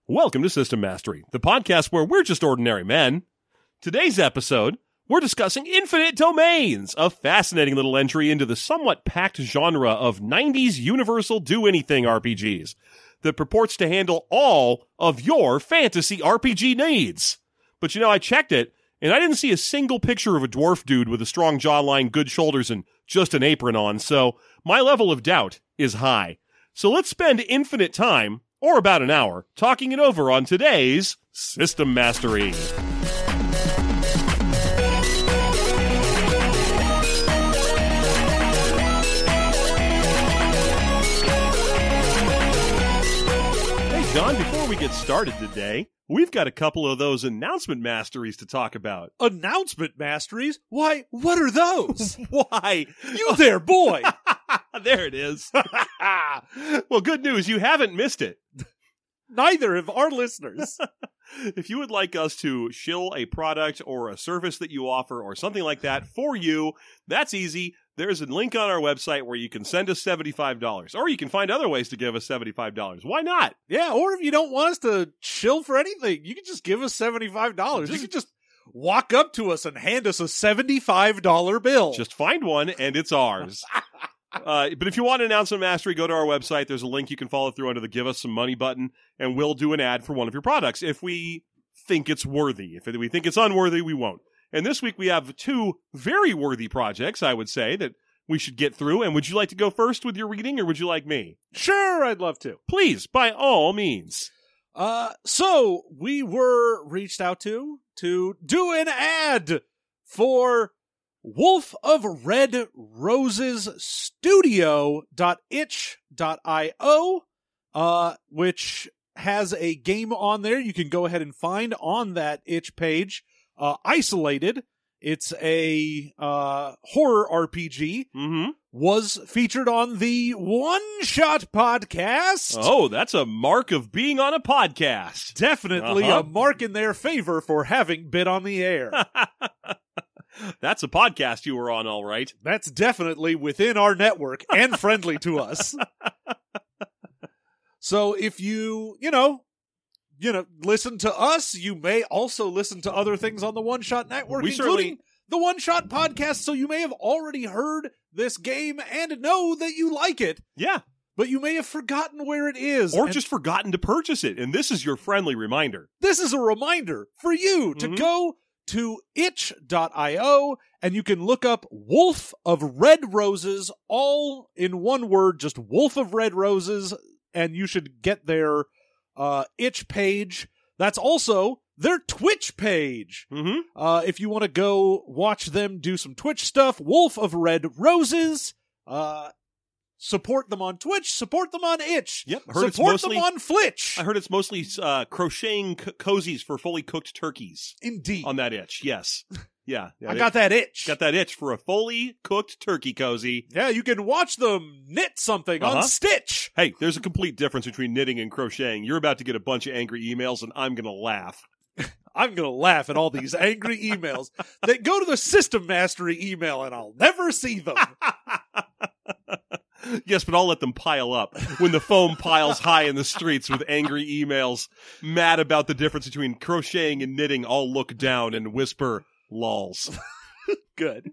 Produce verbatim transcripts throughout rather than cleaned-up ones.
Welcome to System Mastery, the podcast where we're just ordinary men. Today's episode, we're discussing Infinite Domains, a fascinating little entry into the somewhat packed genre of nineties universal do-anything R P Gs that purports to handle all of your fantasy R P G needs. But you know, I checked it, and I didn't see a single picture of a dwarf dude with a strong jawline, good shoulders, and just an apron on, so my level of doubt is high. So let's spend infinite time, or about an hour, talking it over on today's System Mastery. Hey, John, before we get started today, we've got a couple of those announcement masteries to talk about. Announcement masteries? Why, what are those? Why? You there, boy! There it is. Well, good news, you haven't missed it. Neither have our listeners. If you would like us to shill a product or a service that you offer or something like that for you, that's easy. There's a link on our website where you can send us seventy-five dollars, or you can find other ways to give us seventy-five dollars. Why not? Yeah, or if you don't want us to chill for anything, you can just give us seventy-five dollars. Just- you can just walk up to us and hand us a seventy-five dollar bill. Just find one, and it's ours. Uh, but if you want an announcement mastery, go to our website. There's a link you can follow through under the Give Us Some Money button, and we'll do an ad for one of your products if we think it's worthy. If we think it's unworthy, we won't. And this week we have two very worthy projects, I would say, that we should get through. And would you like to go first with your reading, or would you like me? Sure, I'd love to. Please, by all means. Uh, so we were reached out to to do an ad for Wolf of Red Roses Studio dot itch dot io, uh, which has a game on there you can go ahead and find on that itch page. Uh, Isolated. It's a uh, horror R P G. Mm-hmm. Was featured on the One Shot podcast. Oh, that's a mark of being on a podcast. Definitely Uh-huh. a mark in their favor for having been on the air. That's a podcast you were on, all right. That's definitely within our network and friendly to us. So if you, you know, you know, listen to us, you may also listen to other things on the One Shot Network, We including certainly- the One Shot podcast. So you may have already heard this game and know that you like it, Yeah. but you may have forgotten where it is. Or And just forgotten to purchase it. And this is your friendly reminder. this is a reminder for you to Mhm. go to itch dot io, and you can look up Wolf of Red Roses, all in one word, just Wolf of Red Roses, and you should get their uh, itch page. That's also their Twitch page. Mm-hmm. Uh, if you want to go watch them do some Twitch stuff, Wolf of Red Roses, uh, support them on Twitch, support them on Itch, Yep. I heard it's support mostly- them on Flitch. I heard it's mostly uh, crocheting co- cozies for fully cooked turkeys Indeed. on that itch. Yes. Yeah. yeah I got that itch. Got that itch for a fully cooked turkey cozy. Yeah, you can watch them knit something Uh-huh. on Stitch. Hey, there's a complete difference between knitting and crocheting. You're about to get a bunch of angry emails, and I'm going to laugh. I'm going to laugh at all these angry emails that go to the System Mastery email, and I'll never see them. Yes, but I'll let them pile up when the foam piles high in the streets with angry emails, mad about the difference between crocheting and knitting. I'll look down and whisper, lols. Good.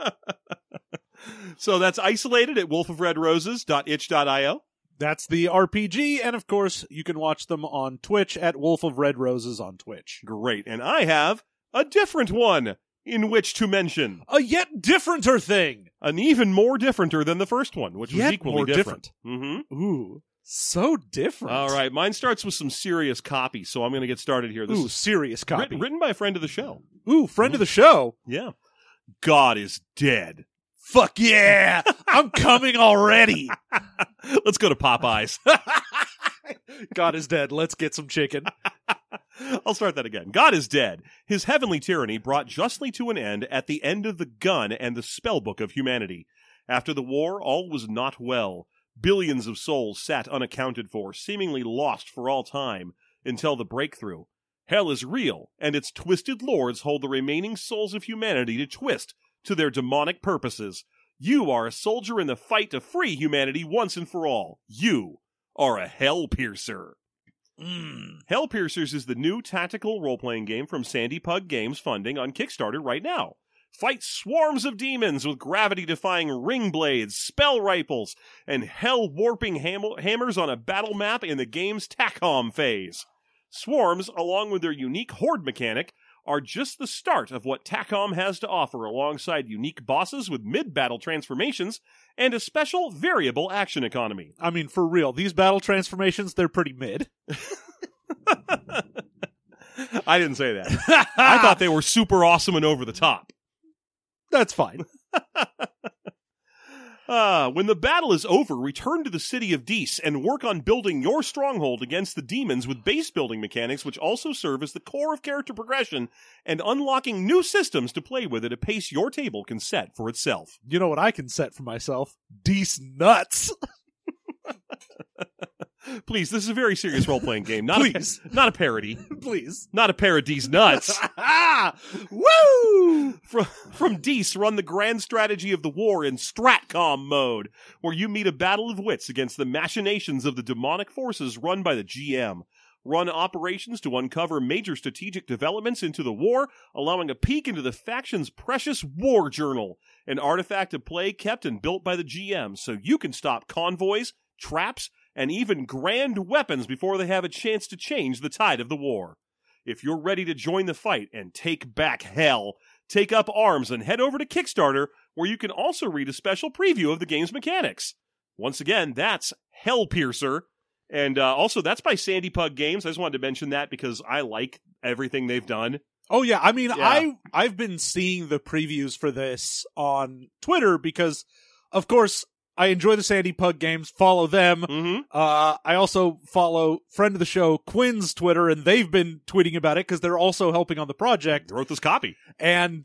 So that's Isolated at wolf of red roses dot itch dot io. That's the R P G, and of course, you can watch them on Twitch at Wolf of Red Roses on Twitch. Great. And I have a different one in which to mention. A yet differenter thing. An even more differenter than the first one, which was Yet equally more different. Mm-hmm. Ooh, so different. All right. Mine starts with some serious copy, so I'm going to get started here. This Ooh, is serious copy. written, written by a friend of the show. Ooh, friend of the show. Yeah. God is dead. Fuck yeah! I'm coming already. Let's go to Popeyes. God is dead. Let's get some chicken. I'll start that again. God is dead. His heavenly tyranny brought justly to an end at the end of the gun and the spellbook of humanity. After the war, all was not well. Billions of souls sat unaccounted for, seemingly lost for all time, until the breakthrough. Hell is real, and its twisted lords hold the remaining souls of humanity to twist to their demonic purposes. You are a soldier in the fight to free humanity once and for all. You are a hell piercer. Mm. Hellpiercers is the new tactical role-playing game from Sandy Pug Games funding on Kickstarter right now. Fight swarms of demons with gravity-defying ring blades, spell rifles, and hell-warping ham- hammers on a battle map in the game's TACOM phase. Swarms, along with their unique horde mechanic, are just the start of what TACOM has to offer alongside unique bosses with mid-battle transformations and a special variable action economy. I mean, for real, these battle transformations, they're pretty mid. I didn't say that. I thought they were super awesome and over the top. That's fine. Uh, when the battle is over, return to the city of Dees and work on building your stronghold against the demons with base building mechanics which also serve as the core of character progression and unlocking new systems to play with at a pace your table can set for itself. You know what I can set for myself? Dees nuts. Please, this is a very serious role-playing game. Not Please. A, not a parody. Please. Not a pair of Dees nuts. Ah! Woo! From, from Dees, run the grand strategy of the war in Stratcom mode, where you meet a battle of wits against the machinations of the demonic forces run by the G M. Run operations to uncover major strategic developments into the war, allowing a peek into the faction's precious war journal, an artifact of play kept and built by the G M, so you can stop convoys, traps, and even grand weapons before they have a chance to change the tide of the war. If you're ready to join the fight and take back hell, take up arms and head over to Kickstarter, where you can also read a special preview of the game's mechanics. Once again, that's Hellpiercer. And uh, also, that's by Sandy Pug Games. I just wanted to mention that because I like everything they've done. Oh, yeah. I mean, Yeah. I, I've been seeing the previews for this on Twitter because, of course, I enjoy the Sandy Pug Games, follow them. Mm-hmm. Uh, I also follow friend of the show, Quinn's Twitter, and they've been tweeting about it because they're also helping on the project. Wrote this copy. And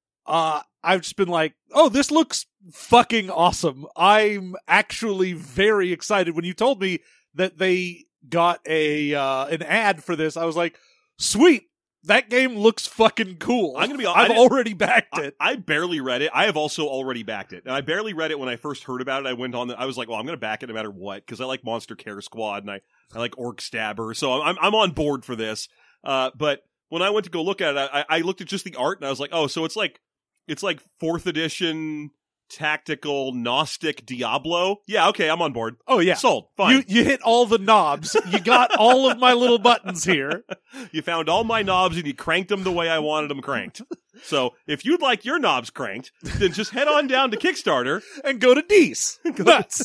uh, I've just been like, oh, this looks fucking awesome. I'm actually very excited. When you told me that they got a uh, an ad for this, I was like, sweet. That game looks fucking cool. I'm gonna be. I've I already backed I, it. I barely read it. I have also already backed it, and I barely read it when I first heard about it. I went on. The, I was like, "Well, I'm going to back it no matter what," because I like Monster Care Squad and I, I like Orc Stabber, so I'm I'm on board for this. Uh, but when I went to go look at it, I, I looked at just the art and I was like, "Oh, so it's like it's like fourth edition tactical Gnostic Diablo." Yeah, okay, I'm on board. Oh yeah, Sold. Fine. You you hit all the knobs. You got all of my little buttons here. You found all my knobs and you cranked them the way I wanted them cranked. So if you'd like your knobs cranked, then just head on down to Kickstarter and go to Dees. Nuts.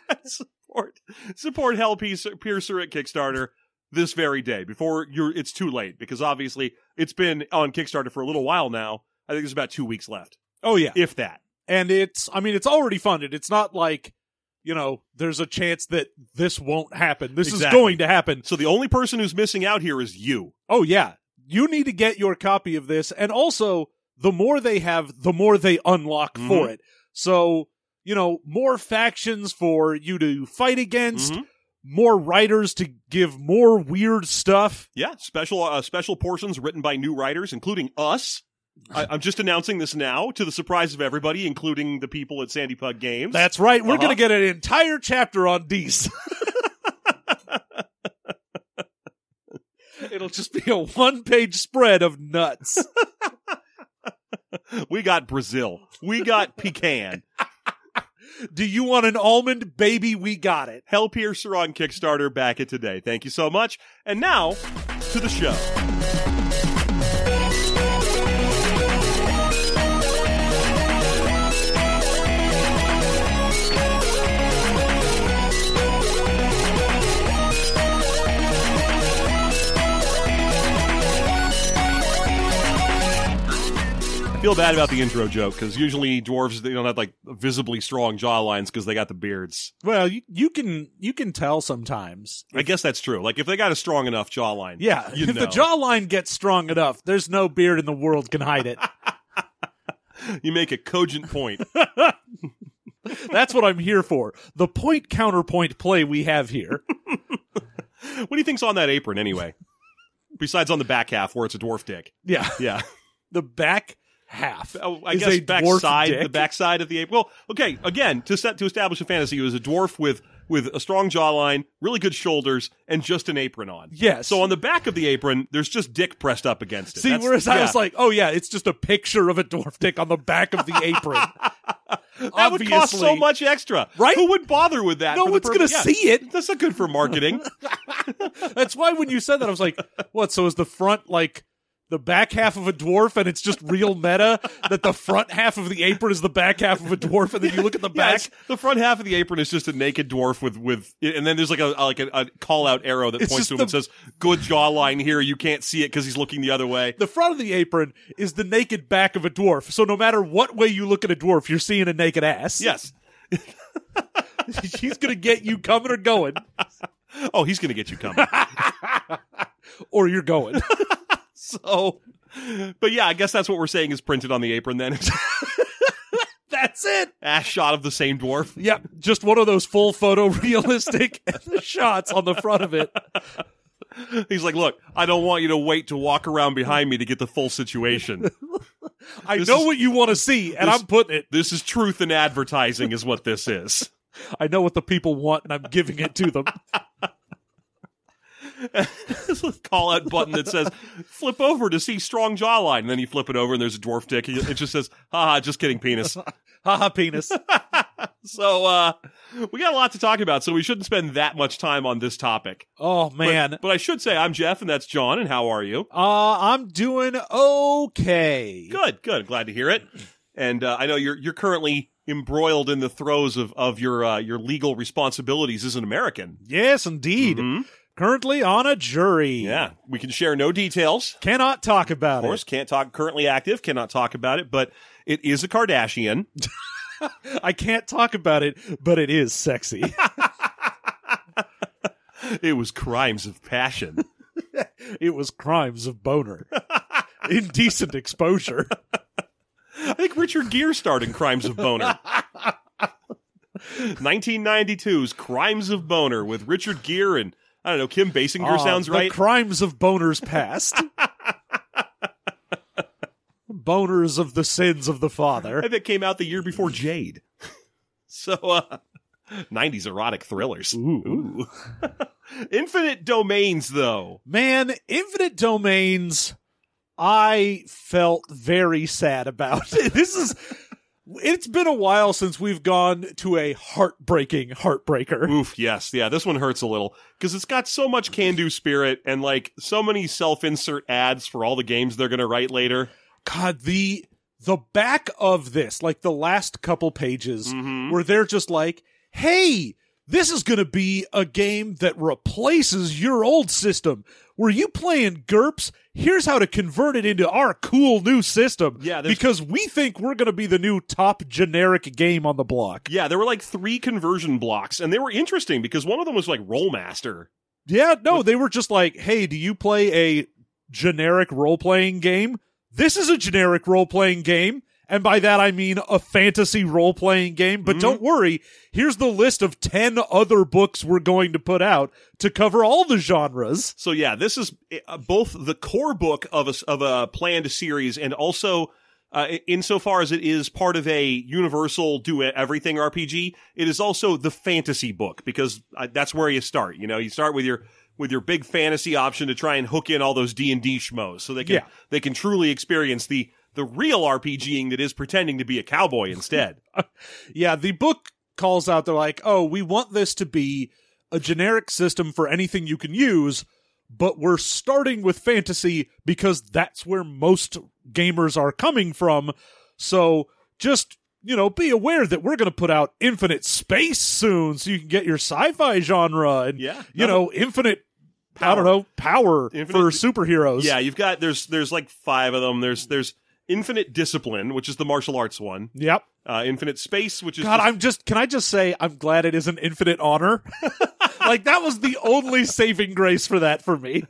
support support Hellpiercer at Kickstarter this very day before you're. It's too late because obviously it's been on Kickstarter for a little while now. I think there's about two weeks left, Oh yeah, if that. and it's. I mean, it's already funded. It's not like, you know, there's a chance that this won't happen. This Exactly. is going to happen. So the only person who's missing out here is you. Oh yeah, you need to get your copy of this, and also the more they have, the more they unlock Mhm. for it. So, you know, more factions for you to fight against, Mhm. more writers to give more weird stuff. Yeah, special uh, special portions written by new writers, including us. I, I'm just announcing this now to the surprise of everybody, including the people at Sandy Pug Games. That's right. We're Uh-huh. going to get an entire chapter on Dees. It'll just be a one-page spread of nuts. We got Brazil. We got pecan. Do you want an almond? Baby, we got it. Hellpiercer on Kickstarter, back it today. Thank you so much. And now, to the show. I feel bad about the intro joke, because usually dwarves, they don't have like visibly strong jawlines because they got the beards. Well, you, you can you can tell sometimes. I guess that's true. Like, if they got a strong enough jawline. Yeah, you'd if know. the jawline gets strong enough, there's no beard in the world can hide it. You make a cogent point. That's what I'm here for. The point counterpoint play we have here. What do you think's on that apron, anyway? Besides on the back half, where it's a dwarf dick. Yeah, Yeah. the back half. Oh, I is guess a back dwarf side, dick. the back side of the apron. Well, okay, again, to set to establish a fantasy, it was a dwarf with with a strong jawline, really good shoulders, and just an apron on. Yes. So on the back of the apron, there's just dick pressed up against it. See, That's- whereas I yeah. was like, oh yeah, it's just a picture of a dwarf dick on the back of the apron. That would cost so Obviously. much extra. Right? Who would bother with that? No for the one's purpose- gonna Yeah. see it. That's not good for marketing. That's why when you said that, I was like, what? So is the front like the back half of a dwarf and it's just real meta that the front half of the apron is the back half of a dwarf and then you look at the Yeah, back? it's- the front half of the apron is just a naked dwarf with, with and then there's like a like a, a call out arrow that It's points just to him the- and says, "Good jawline here." You can't see it because he's looking the other way. The front of the apron is the naked back of a dwarf. So no matter what way you look at a dwarf, you're seeing a naked ass. Yes. He's going to get you coming or going. Oh, he's gonna get you coming. Or you're going. So, but yeah, I guess that's what we're saying is printed on the apron. Then That's it. ass shot of the same dwarf. Yep. Just one of those full photo realistic shots on the front of it. He's like, "Look, I don't want you to wait to walk around behind me to get the full situation. I This know is- what you want to see, and this- I'm putting it. This is truth in advertising, is what this is." I know what the people want, and I'm giving it to them. This call out button that says flip over to see strong jawline, and then you flip it over and there's a dwarf dick. It just says, haha, just kidding, penis. Haha, penis. So uh we got a lot to talk about, so we shouldn't spend that much time on this topic. Oh, man. But, but I should say I'm Jeff and that's John, and how are you? Uh, I'm doing okay. Good, good. Glad to hear it. And uh, I know you're you're currently embroiled in the throes of of your uh, your legal responsibilities as an American. Yes, indeed. Mhm. Currently on a jury. Yeah, we can share no details. Cannot talk about Of course, can't talk. Currently active, cannot talk about it. But it is a Kardashian. it. I can't talk about it, but it is sexy. It was crimes of passion. It was crimes of boner. Indecent exposure. I think Richard Gere starred in Crimes of Boner. nineteen ninety-two's Crimes of Boner with Richard Gere and, I don't know, Kim Basinger Ah, sounds the right. crimes of boners past. Boners of the sins of the father. I think it came out the year before Jade. So, uh, nineties erotic thrillers. Ooh. Infinite Domains, though. Man, Infinite Domains, I felt very sad about. This is, it's been a while since we've gone to a heartbreaking heartbreaker. Oof, yes. Yeah, this one hurts a little because it's got so much can-do spirit and, like, so many self-insert ads for all the games they're going to write later. God, the the back of this, like the last couple pages, Mhm. where they're just like, hey, this is going to be a game that replaces your old system. Were you playing GURPS? Here's how to convert it into our cool new system. Yeah, there's- because we think we're going to be the new top generic game on the block. Yeah, there were, like, three conversion blocks, and they were interesting because one of them was, like, Rollmaster. Yeah, no, they were just like, hey, do you play a generic role-playing game? This is a generic role-playing game. And by that, I mean a fantasy role-playing game. But Mhm. don't worry, here's the list of ten other books we're going to put out to cover all the genres. So yeah, this is uh, both the core book of a, s- of a planned series and also, uh, insofar as it is part of a universal do everything R P G, it is also the fantasy book because uh, that's where you start. You know, you start with your with your big fantasy option to try and hook in all those D and D schmoes so they can Yeah. they can truly experience the the real RPGing that is pretending to be a cowboy instead. Yeah, the book calls out, they're like, oh, we want this to be a generic system for anything you can use, but we're starting with fantasy because that's where most gamers are coming from. So just, you know, be aware that we're going to put out Infinite Space soon so you can get your sci-fi genre and, Yeah. you know, Infinite, I Power. don't know, power Infinite- for superheroes. Yeah, you've got there's there's like five of them. There's there's Infinite Discipline, which is the martial arts one. Yep. Uh, Infinite Space, which is God, just- I'm just, can I just say, I'm glad it isn't Infinite Honor. Like, that was the only saving grace for that for me.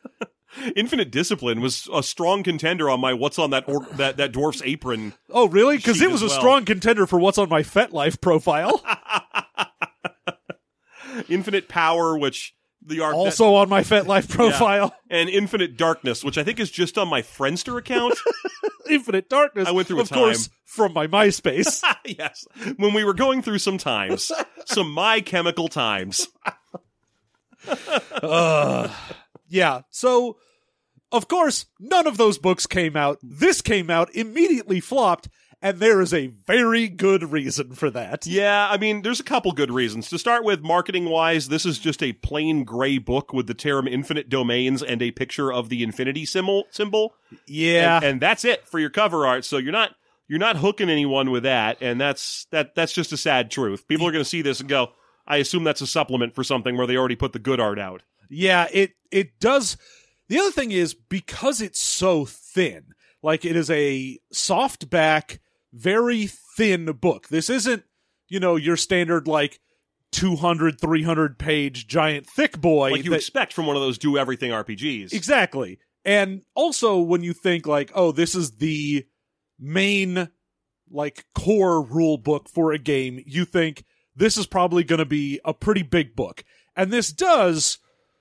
Infinite Discipline was a strong contender on my what's on that or- that that dwarf's apron. Oh, really? Because Sheet it was a as well. strong contender for what's on my FetLife profile. Infinite Power, which the art Also on my FetLife profile. and Infinite Darkness, which I think is just on my Friendster account. Infinite Darkness. I went through a of course, time. from my MySpace. Yes. When we were going through some times. Some My Chemical times. uh, yeah. So, of course, none of those books came out. This came out, immediately flopped, and there is a very good reason for that. Yeah, I mean, there's a couple good reasons. To start with, marketing-wise, this is just a plain gray book with the term infinite domains and a picture of the infinity symbol. symbol. Yeah. And, and that's it for your cover art. So you're not you're not hooking anyone with that, and that's that that's just a sad truth. People are going to see this and go, I assume that's a supplement for something where they already put the good art out. Yeah, it it does. The other thing is, because it's so thin, like it is a softback, very thin book. This isn't, you know, your standard like two hundred, three hundred page giant thick boy. Like you that, expect from one of those do-everything R P Gs. Exactly. And also when you think like, oh, this is the main like core rule book for a game, you think this is probably going to be a pretty big book. And this does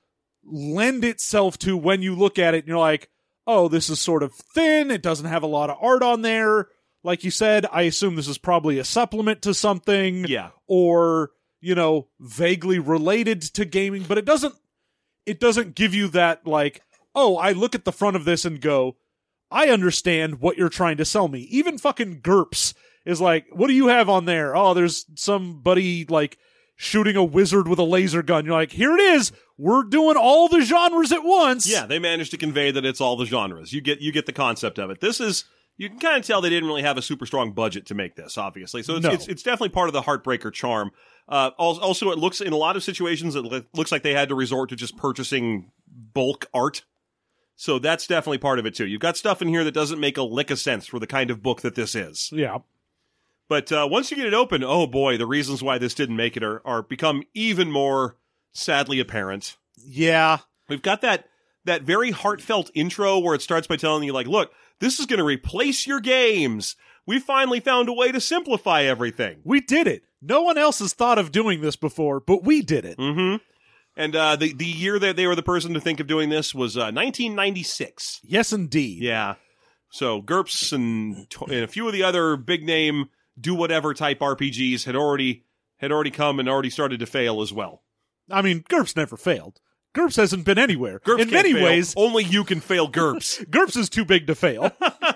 lend itself to, when you look at it and you're like, oh, this is sort of thin. It doesn't have a lot of art on there. Like you said, I assume this is probably a supplement to something. Yeah. Or, you know, vaguely related to gaming, but it doesn't, it doesn't give you that like, oh, I look at the front of this and go, I understand what you're trying to sell me. Even fucking GURPS is like, what do you have on there? Oh, there's somebody like shooting a wizard with a laser gun. You're like, here it is. We're doing all the genres at once. Yeah, they managed to convey that it's all the genres. You get you get the concept of it. This is, you can kind of tell they didn't really have a super strong budget to make this, obviously. So it's No. it's, it's definitely part of the Heartbreaker charm. Uh, also, it looks, in a lot of situations, it li- looks like they had to resort to just purchasing bulk art. So that's definitely part of it, too. You've got stuff in here that doesn't make a lick of sense for the kind of book that this is. Yeah. But uh, once you get it open, oh boy, the reasons why this didn't make it are, are become even more sadly apparent. Yeah. We've got that that very heartfelt intro where it starts by telling you, like, look, this is going to replace your games. We finally found a way to simplify everything. We did it. No one else has thought of doing this before, but we did it. Mm-hmm. And uh, the, the year that they were the person to think of doing this was uh, nineteen ninety-six. Yes, indeed. Yeah. So GURPS and, and a few of the other big-name do-whatever type R P Gs had already had already come and already started to fail as well. I mean, GURPS never failed. GURPS hasn't been anywhere. GURPS In can't many fail. ways, Only you can fail GURPS. GURPS is too big to fail.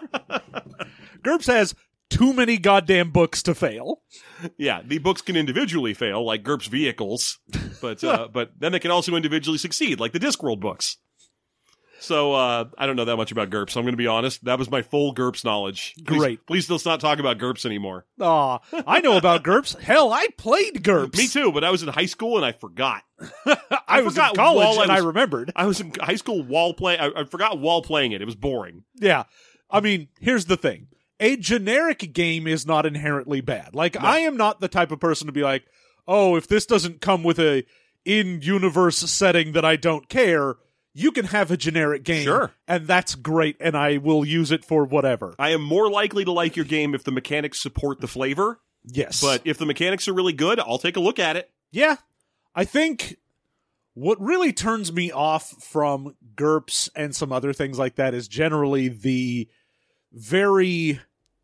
GURPS has too many goddamn books to fail. Yeah, the books can individually fail, like GURPS vehicles, but uh, but then they can also individually succeed, like the Discworld books. So uh, I don't know that much about GURPS. I'm going to be honest. That was my full GURPS knowledge. Please, Great. Please let's not talk about GURPS anymore. Aw, I know about GURPS. Hell, I played GURPS. Me too, but I was in high school and I forgot. I, I was forgot in college while I and I was- remembered. I was in high school while playing. I, I forgot while playing it. It was boring. Yeah. I mean, here's the thing. A generic game is not inherently bad. Like, I am not the type of person to be like, oh, if this doesn't come with a in-universe setting that I don't care, you can have a generic game. Sure. And that's great, and I will use it for whatever. I am more likely to like your game if the mechanics support the flavor, Yes. but if the mechanics are really good, I'll take a look at it. yeah, I think what really turns me off from GURPS and some other things like that is generally the very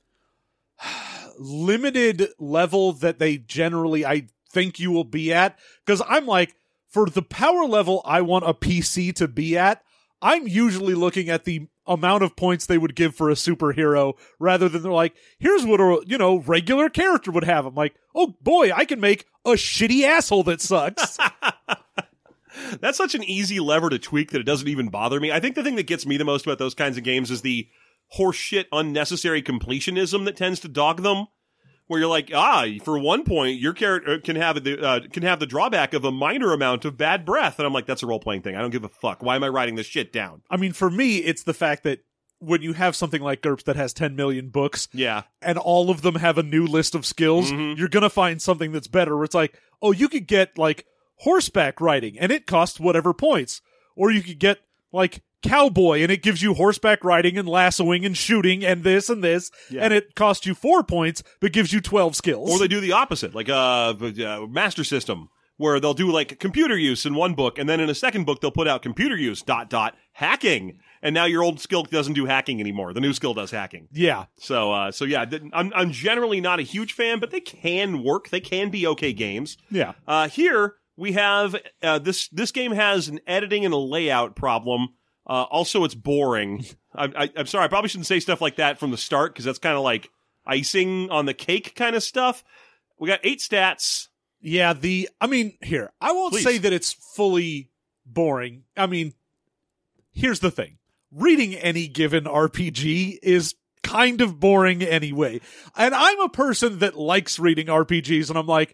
limited level that they generally, I think you will be at. Because I'm like, for the power level I want a P C to be at, I'm usually looking at the amount of points they would give for a superhero rather than they're like, here's what a, you know, regular character would have. I'm like, oh boy, I can make a shitty asshole that sucks. That's such an easy lever to tweak that it doesn't even bother me. I think the thing that gets me the most about those kinds of games is the horseshit, unnecessary completionism that tends to dog them. Where you're like, ah, for one point, your character can have the uh, can have the drawback of a minor amount of bad breath, and I'm like, that's a role playing thing. I don't give a fuck. Why am I writing this shit down? I mean, for me, it's the fact that when you have something like GURPS that has ten million books, Yeah, and all of them have a new list of skills, Mhm. you're gonna find something that's better. Where it's like, oh, you could get like horseback riding, and it costs whatever points, or you could get like cowboy, and it gives you horseback riding and lassoing and shooting and this and this, Yeah. and it costs you four points but gives you twelve skills. or they do the opposite, like uh, uh Master System, where they'll do like computer use in one book, and then in a second book they'll put out computer use dot dot hacking, and now your old skill doesn't do hacking anymore. The new skill does hacking. Yeah. So, uh, so yeah, th- I'm I'm generally not a huge fan, but they can work. They can be okay games. Yeah. Uh, here we have uh, this this game has an editing and a layout problem. Uh, also, it's boring. I, I, I'm sorry, I probably shouldn't say stuff like that from the start because that's kind of like icing on the cake kind of stuff. We got eight stats. Yeah, the I mean, here, I won't Please. say that it's fully boring. I mean, here's the thing. Reading any given R P G is kind of boring anyway. And I'm a person that likes reading R P Gs, and I'm like,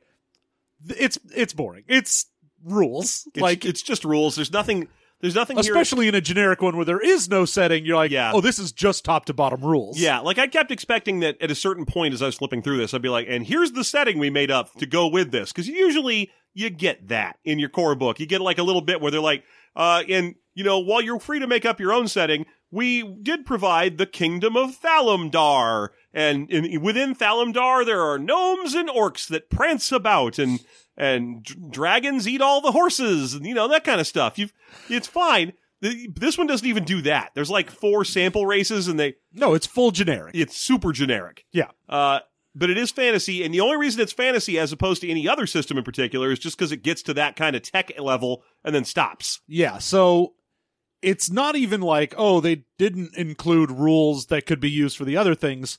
it's it's boring. It's rules. It's, like it's just rules. There's nothing There's nothing here. Especially in a generic one where there is no setting, you're like, Yeah. oh, this is just top to bottom rules. Yeah, like I kept expecting that at a certain point as I was flipping through this, I'd be like, and here's the setting we made up to go with this. Because usually you get that in your core book. You get like a little bit where they're like, uh, and, you know, while you're free to make up your own setting, we did provide the kingdom of Thalamdar. And in, within Thalamdar, there are gnomes and orcs that prance about, and and d- dragons eat all the horses, and, you know, that kind of stuff. You've, it's fine. The, this one doesn't even do that. There's like four sample races, and they No, it's full generic. it's super generic. Yeah. Uh, but it is fantasy, and the only reason it's fantasy as opposed to any other system in particular is just because it gets to that kind of tech level and then stops. Yeah, so it's not even like, oh, they didn't include rules that could be used for the other things.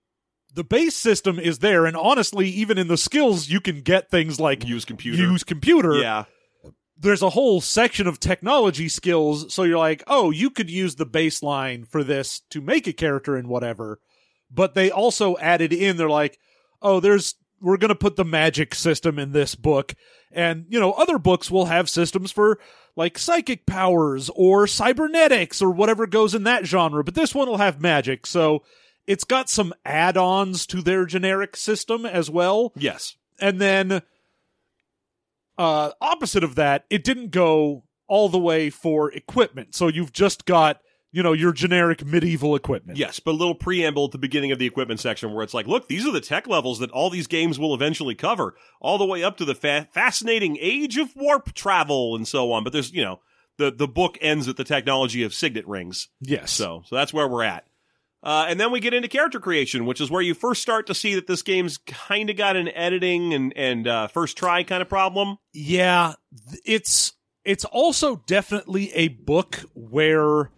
The base system is there, and honestly, even in the skills, you can get things like Use computer. use computer. Yeah. There's a whole section of technology skills, so you're like, oh, you could use the baseline for this to make a character and whatever. But they also added in, they're like, oh, there's we're going to put the magic system in this book. And, you know, other books will have systems for, like, psychic powers or cybernetics or whatever goes in that genre. But this one will have magic, so it's got some add-ons to their generic system as well. Yes. And then, uh, opposite of that, it didn't go all the way for equipment. So you've just got, you know, your generic medieval equipment. Yes, but a little preamble at the beginning of the equipment section where it's like, look, these are the tech levels that all these games will eventually cover, all the way up to the fa- fascinating age of warp travel and so on. But there's, you know, the, the book ends at the technology of signet rings. Yes. So, so that's where we're at. Uh, and then we get into character creation, which is where you first start to see that this game's kind of got an editing and, and uh, first try kind of problem. Yeah, th- it's it's also definitely a book where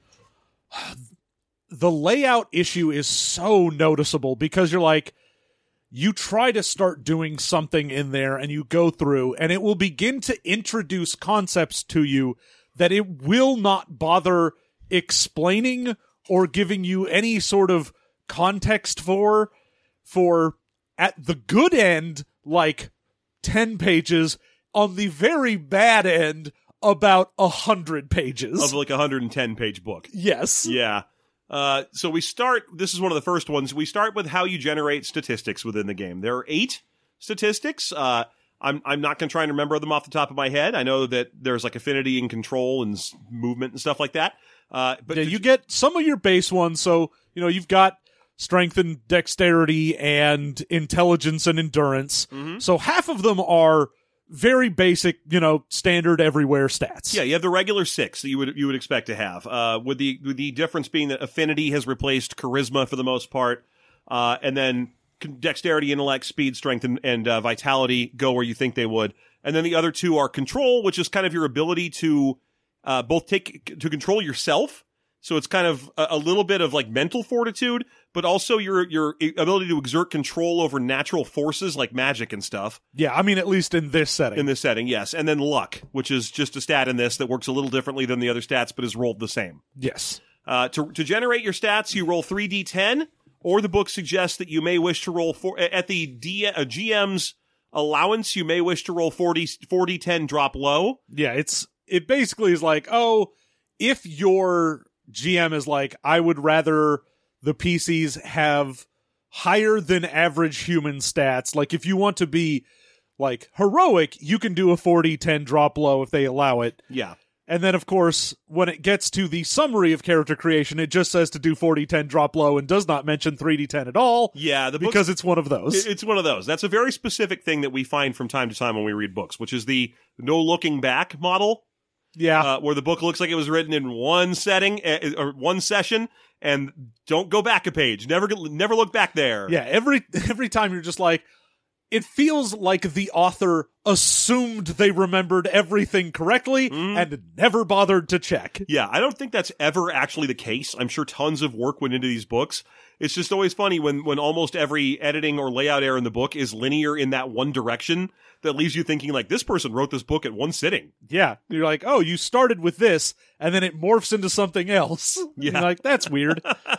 the layout issue is so noticeable because you're like, you try to start doing something in there and you go through and it will begin to introduce concepts to you that it will not bother explaining or giving you any sort of context for, for at the good end, like ten pages, on the very bad end, about a hundred pages. Of like a one hundred ten page book. Yes. Yeah. Uh, so we start, this is one of the first ones, we start with how you generate statistics within the game. There are eight statistics. Uh, I'm I'm not going to try and remember them off the top of my head. I know that there's like affinity and control and s- movement and stuff like that. Uh, but Yeah, the- you get some of your base ones, so, you know, you've got strength and dexterity and intelligence and endurance. Mhm. So half of them are very basic, you know, standard everywhere stats. Yeah, you have the regular six that you would you would expect to have. Uh, with the with the difference being that affinity has replaced charisma for the most part, uh, and then dexterity, intellect, speed, strength, and, and uh, vitality go where you think they would. And then the other two are control, which is kind of your ability to uh, both take to control yourself. So it's kind of a, a little bit of like mental fortitude, but also your your ability to exert control over natural forces like magic and stuff. Yeah, I mean, at least in this setting. In this setting, yes. And then luck, which is just a stat in this that works a little differently than the other stats, but is rolled the same. Yes. Uh, to, to generate your stats, you roll three d ten, or the book suggests that you may wish to roll four, at the D, uh, G M's allowance, you may wish to roll forty, four d ten drop low. Yeah, it's it basically is like, oh, if your G M is like, I would rather the P Cs have higher than average human stats. Like, if you want to be, like, heroic, you can do a forty ten drop low if they allow it. Yeah. And then, of course, when it gets to the summary of character creation, it just says to do four d ten drop low and does not mention three d ten at all. Yeah, the because it's one of those. It's one of those. That's a very specific thing that we find from time to time when we read books, which is the no looking back model. Yeah, uh, where the book looks like it was written in one setting uh, or one session, and don't go back a page. Never, never look back there. Yeah, every every time you're just like, it feels like the author assumed they remembered everything correctly mm. and never bothered to check. Yeah, I don't think that's ever actually the case. I'm sure tons of work went into these books. It's just always funny when, when almost every editing or layout error in the book is linear in that one direction that leaves you thinking, like, this person wrote this book at one sitting. Yeah. You're like, oh, you started with this, and then it morphs into something else. Yeah. You're like, that's weird.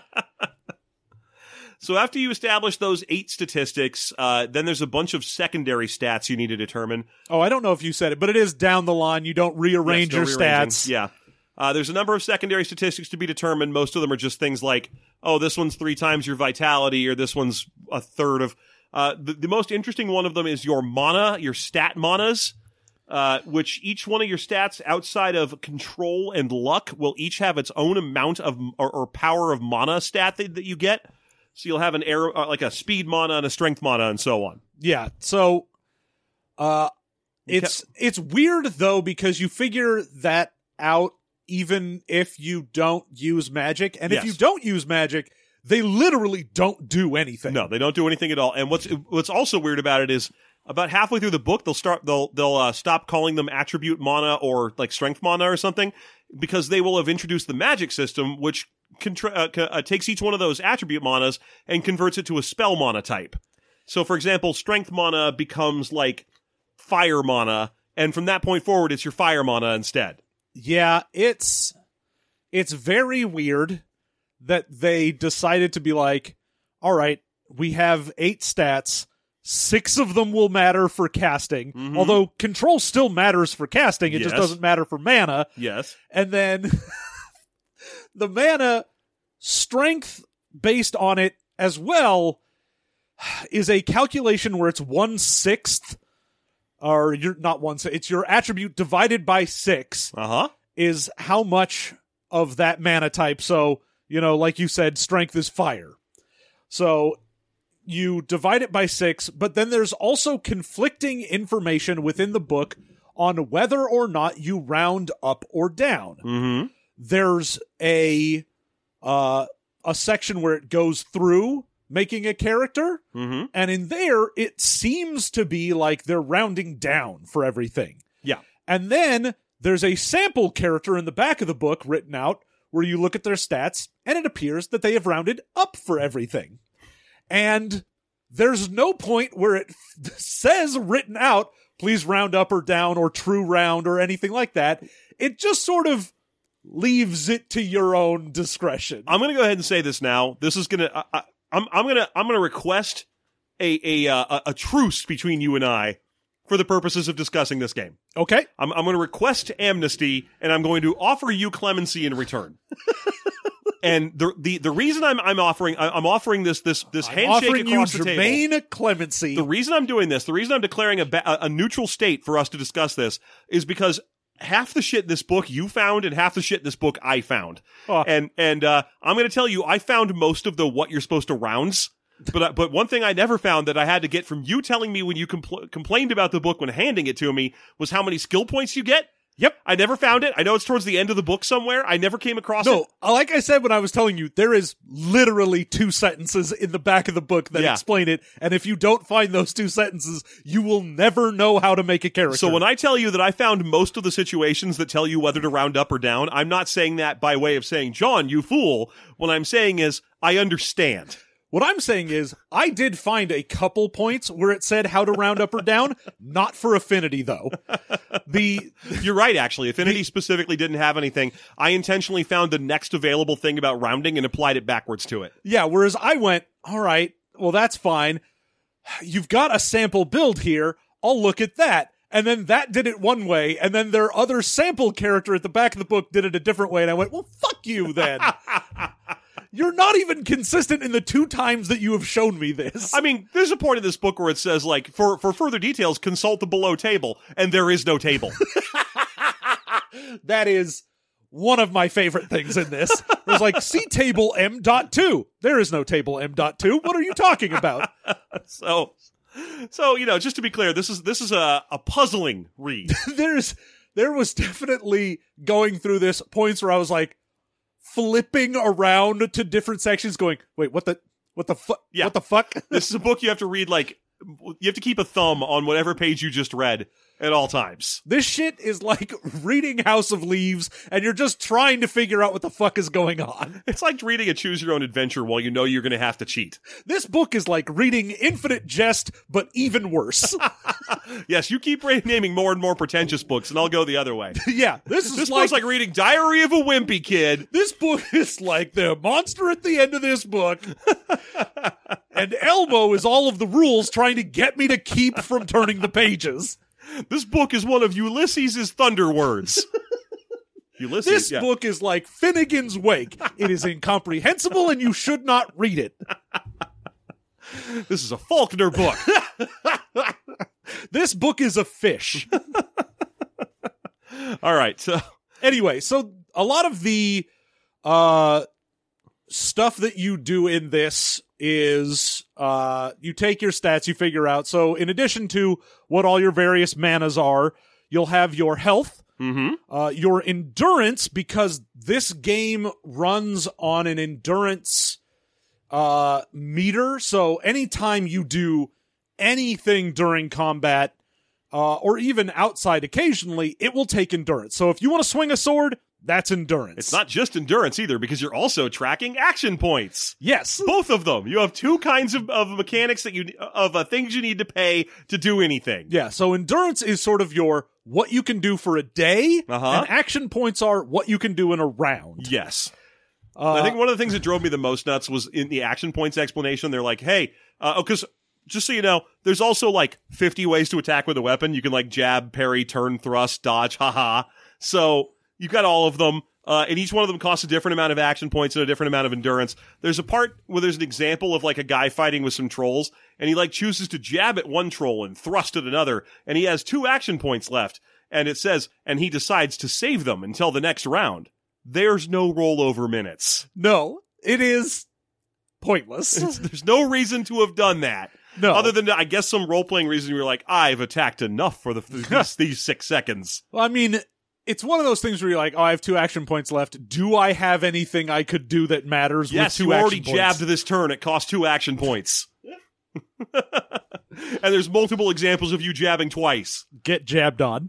So after you establish those eight statistics, uh, then there's a bunch of secondary stats you need to determine. Oh, I don't know if you said it, but it is down the line. You don't rearrange yes, your stats. Yeah. Uh, there's a number of secondary statistics to be determined. Most of them are just things like, oh, this one's three times your vitality, or this one's a third of... Uh, the, the most interesting one of them is your mana, your stat manas, uh, which each one of your stats outside of control and luck will each have its own amount of or, or power of mana stat that, that you get. So you'll have an arrow, uh, like a speed mana and a strength mana and so on. Yeah. So, uh, it's, it's weird though, because you figure that out even if you don't use magic. And yes. if you don't use magic, they literally don't do anything. No, they don't do anything at all. And what's, what's also weird about it is about halfway through the book, they'll start, they'll, they'll, uh, stop calling them attribute mana or like strength mana or something, because they will have introduced the magic system, which Contra- uh, uh, takes each one of those attribute manas and converts it to a spell mana type. So, for example, strength mana becomes like fire mana, and from that point forward, it's your fire mana instead. Yeah, it's it's very weird that they decided to be like, all right, we have eight stats. Six of them will matter for casting, mm-hmm. although control still matters for casting. It yes. just doesn't matter for mana. Yes. And then the mana strength based on it as well is a calculation where it's one sixth, or you're not one sixth, it's your attribute divided by six uh-huh. is how much of that mana type. So, you know, like you said, strength is fire. So you divide it by six, but then there's also conflicting information within the book on whether or not you round up or down. Mm-hmm. There's a uh, a section where it goes through making a character, mm-hmm. and in there, it seems to be like they're rounding down for everything. Yeah. And then there's a sample character in the back of the book written out where you look at their stats, and it appears that they have rounded up for everything. And there's no point where it f- says written out, please round up or down or true round or anything like that. It just sort of leaves it to your own discretion. I'm going to go ahead and say this now. This is going to, I'm, I'm going to, I'm going to request a, a, uh, a truce between you and I for the purposes of discussing this game. Okay. I'm, I'm going to request amnesty, and I'm going to offer you clemency in return. And the the the reason I'm I'm offering I'm offering this this this I'm handshake offering across you the Jermaine table. Clemency. The reason I'm doing this, the reason I'm declaring a, ba- a neutral state for us to discuss this, is because half the shit in this book you found, and half the shit in this book I found. Oh. And and uh, I'm going to tell you, I found most of the what you're supposed to rounds. But but one thing I never found that I had to get from you telling me when you compl- complained about the book when handing it to me was how many skill points you get. Yep. I never found it. I know it's towards the end of the book somewhere. I never came across no, it. No, like I said when I was telling you, there is literally two sentences in the back of the book that yeah. explain it, and if you don't find those two sentences, you will never know how to make a character. So when I tell you that I found most of the situations that tell you whether to round up or down, I'm not saying that by way of saying, John, you fool. What I'm saying is, I understand. What I'm saying is, I did find a couple points where it said how to round up or down, not for Affinity, though. The You're right, actually. Affinity the, specifically didn't have anything. I intentionally found the next available thing about rounding and applied it backwards to it. Yeah, whereas I went, all right, well, that's fine. You've got a sample build here. I'll look at that. And then that did it one way, and then their other sample character at the back of the book did it a different way, and I went, well, fuck you, then. You're not even consistent in the two times that you have shown me this. I mean, there's a point in this book where it says, like, for, for further details, consult the below table, and there is no table. That is one of my favorite things in this. It was like, see table M dot two. There is no table M dot two. What are you talking about? so, so you know, just to be clear, this is this is a, a puzzling read. There's there was definitely going through this points where I was like flipping around to different sections, going, wait, what the what the fuck? Yeah. What the fuck? This is a book you have to read like you have to keep a thumb on whatever page you just read at all times. This shit is like reading House of Leaves, and you're just trying to figure out what the fuck is going on. It's like reading a Choose Your Own Adventure while you know you're going to have to cheat. This book is like reading Infinite Jest, but even worse. Yes, you keep ra- naming more and more pretentious books, and I'll go the other way. Yeah, this is This like, book's like reading Diary of a Wimpy Kid. this book is like the monster at the end of this book. And Elmo is all of the rules trying to get me to keep from turning the pages. This book is one of Ulysses' thunder words. Ulysses, This yeah. book is like Finnegan's Wake. It is incomprehensible and you should not read it. This is a Faulkner book. This book is a fish. All right, so Anyway, so a lot of the uh, stuff that you do in this is uh, you take your stats, you figure out. So in addition to what all your various manas are, you'll have your health, mhm. uh, your endurance, because this game runs on an endurance uh, meter. So anytime you do anything during combat, uh, or even outside occasionally, it will take endurance. So if you want to swing a sword, that's endurance. It's not just endurance either, because you're also tracking action points. Yes. Both of them. You have two kinds of, of mechanics that you of uh, things you need to pay to do anything. Yeah, so endurance is sort of your what you can do for a day, Uh-huh. and action points are what you can do in a round. Yes. Uh, I think one of the things that drove me the most nuts was in the action points explanation. They're like, hey, uh, oh, because just so you know, there's also like fifty ways to attack with a weapon. You can like jab, parry, turn, thrust, dodge, haha. So you've got all of them, uh, and each one of them costs a different amount of action points and a different amount of endurance. There's a part where there's an example of like a guy fighting with some trolls, and he like chooses to jab at one troll and thrust at another, and he has two action points left, and it says, and he decides to save them until the next round. There's no rollover minutes. no, it is pointless. There's no reason to have done that. No. Other than, I guess, some role-playing reason you're like, I've attacked enough for the these, these six seconds. Well, I mean, it's one of those things where you're like, oh, I have two action points left. Do I have anything I could do that matters Yes, with two you already action points? jabbed this turn. It cost two action points. And there's multiple examples of you jabbing twice. Get jabbed on.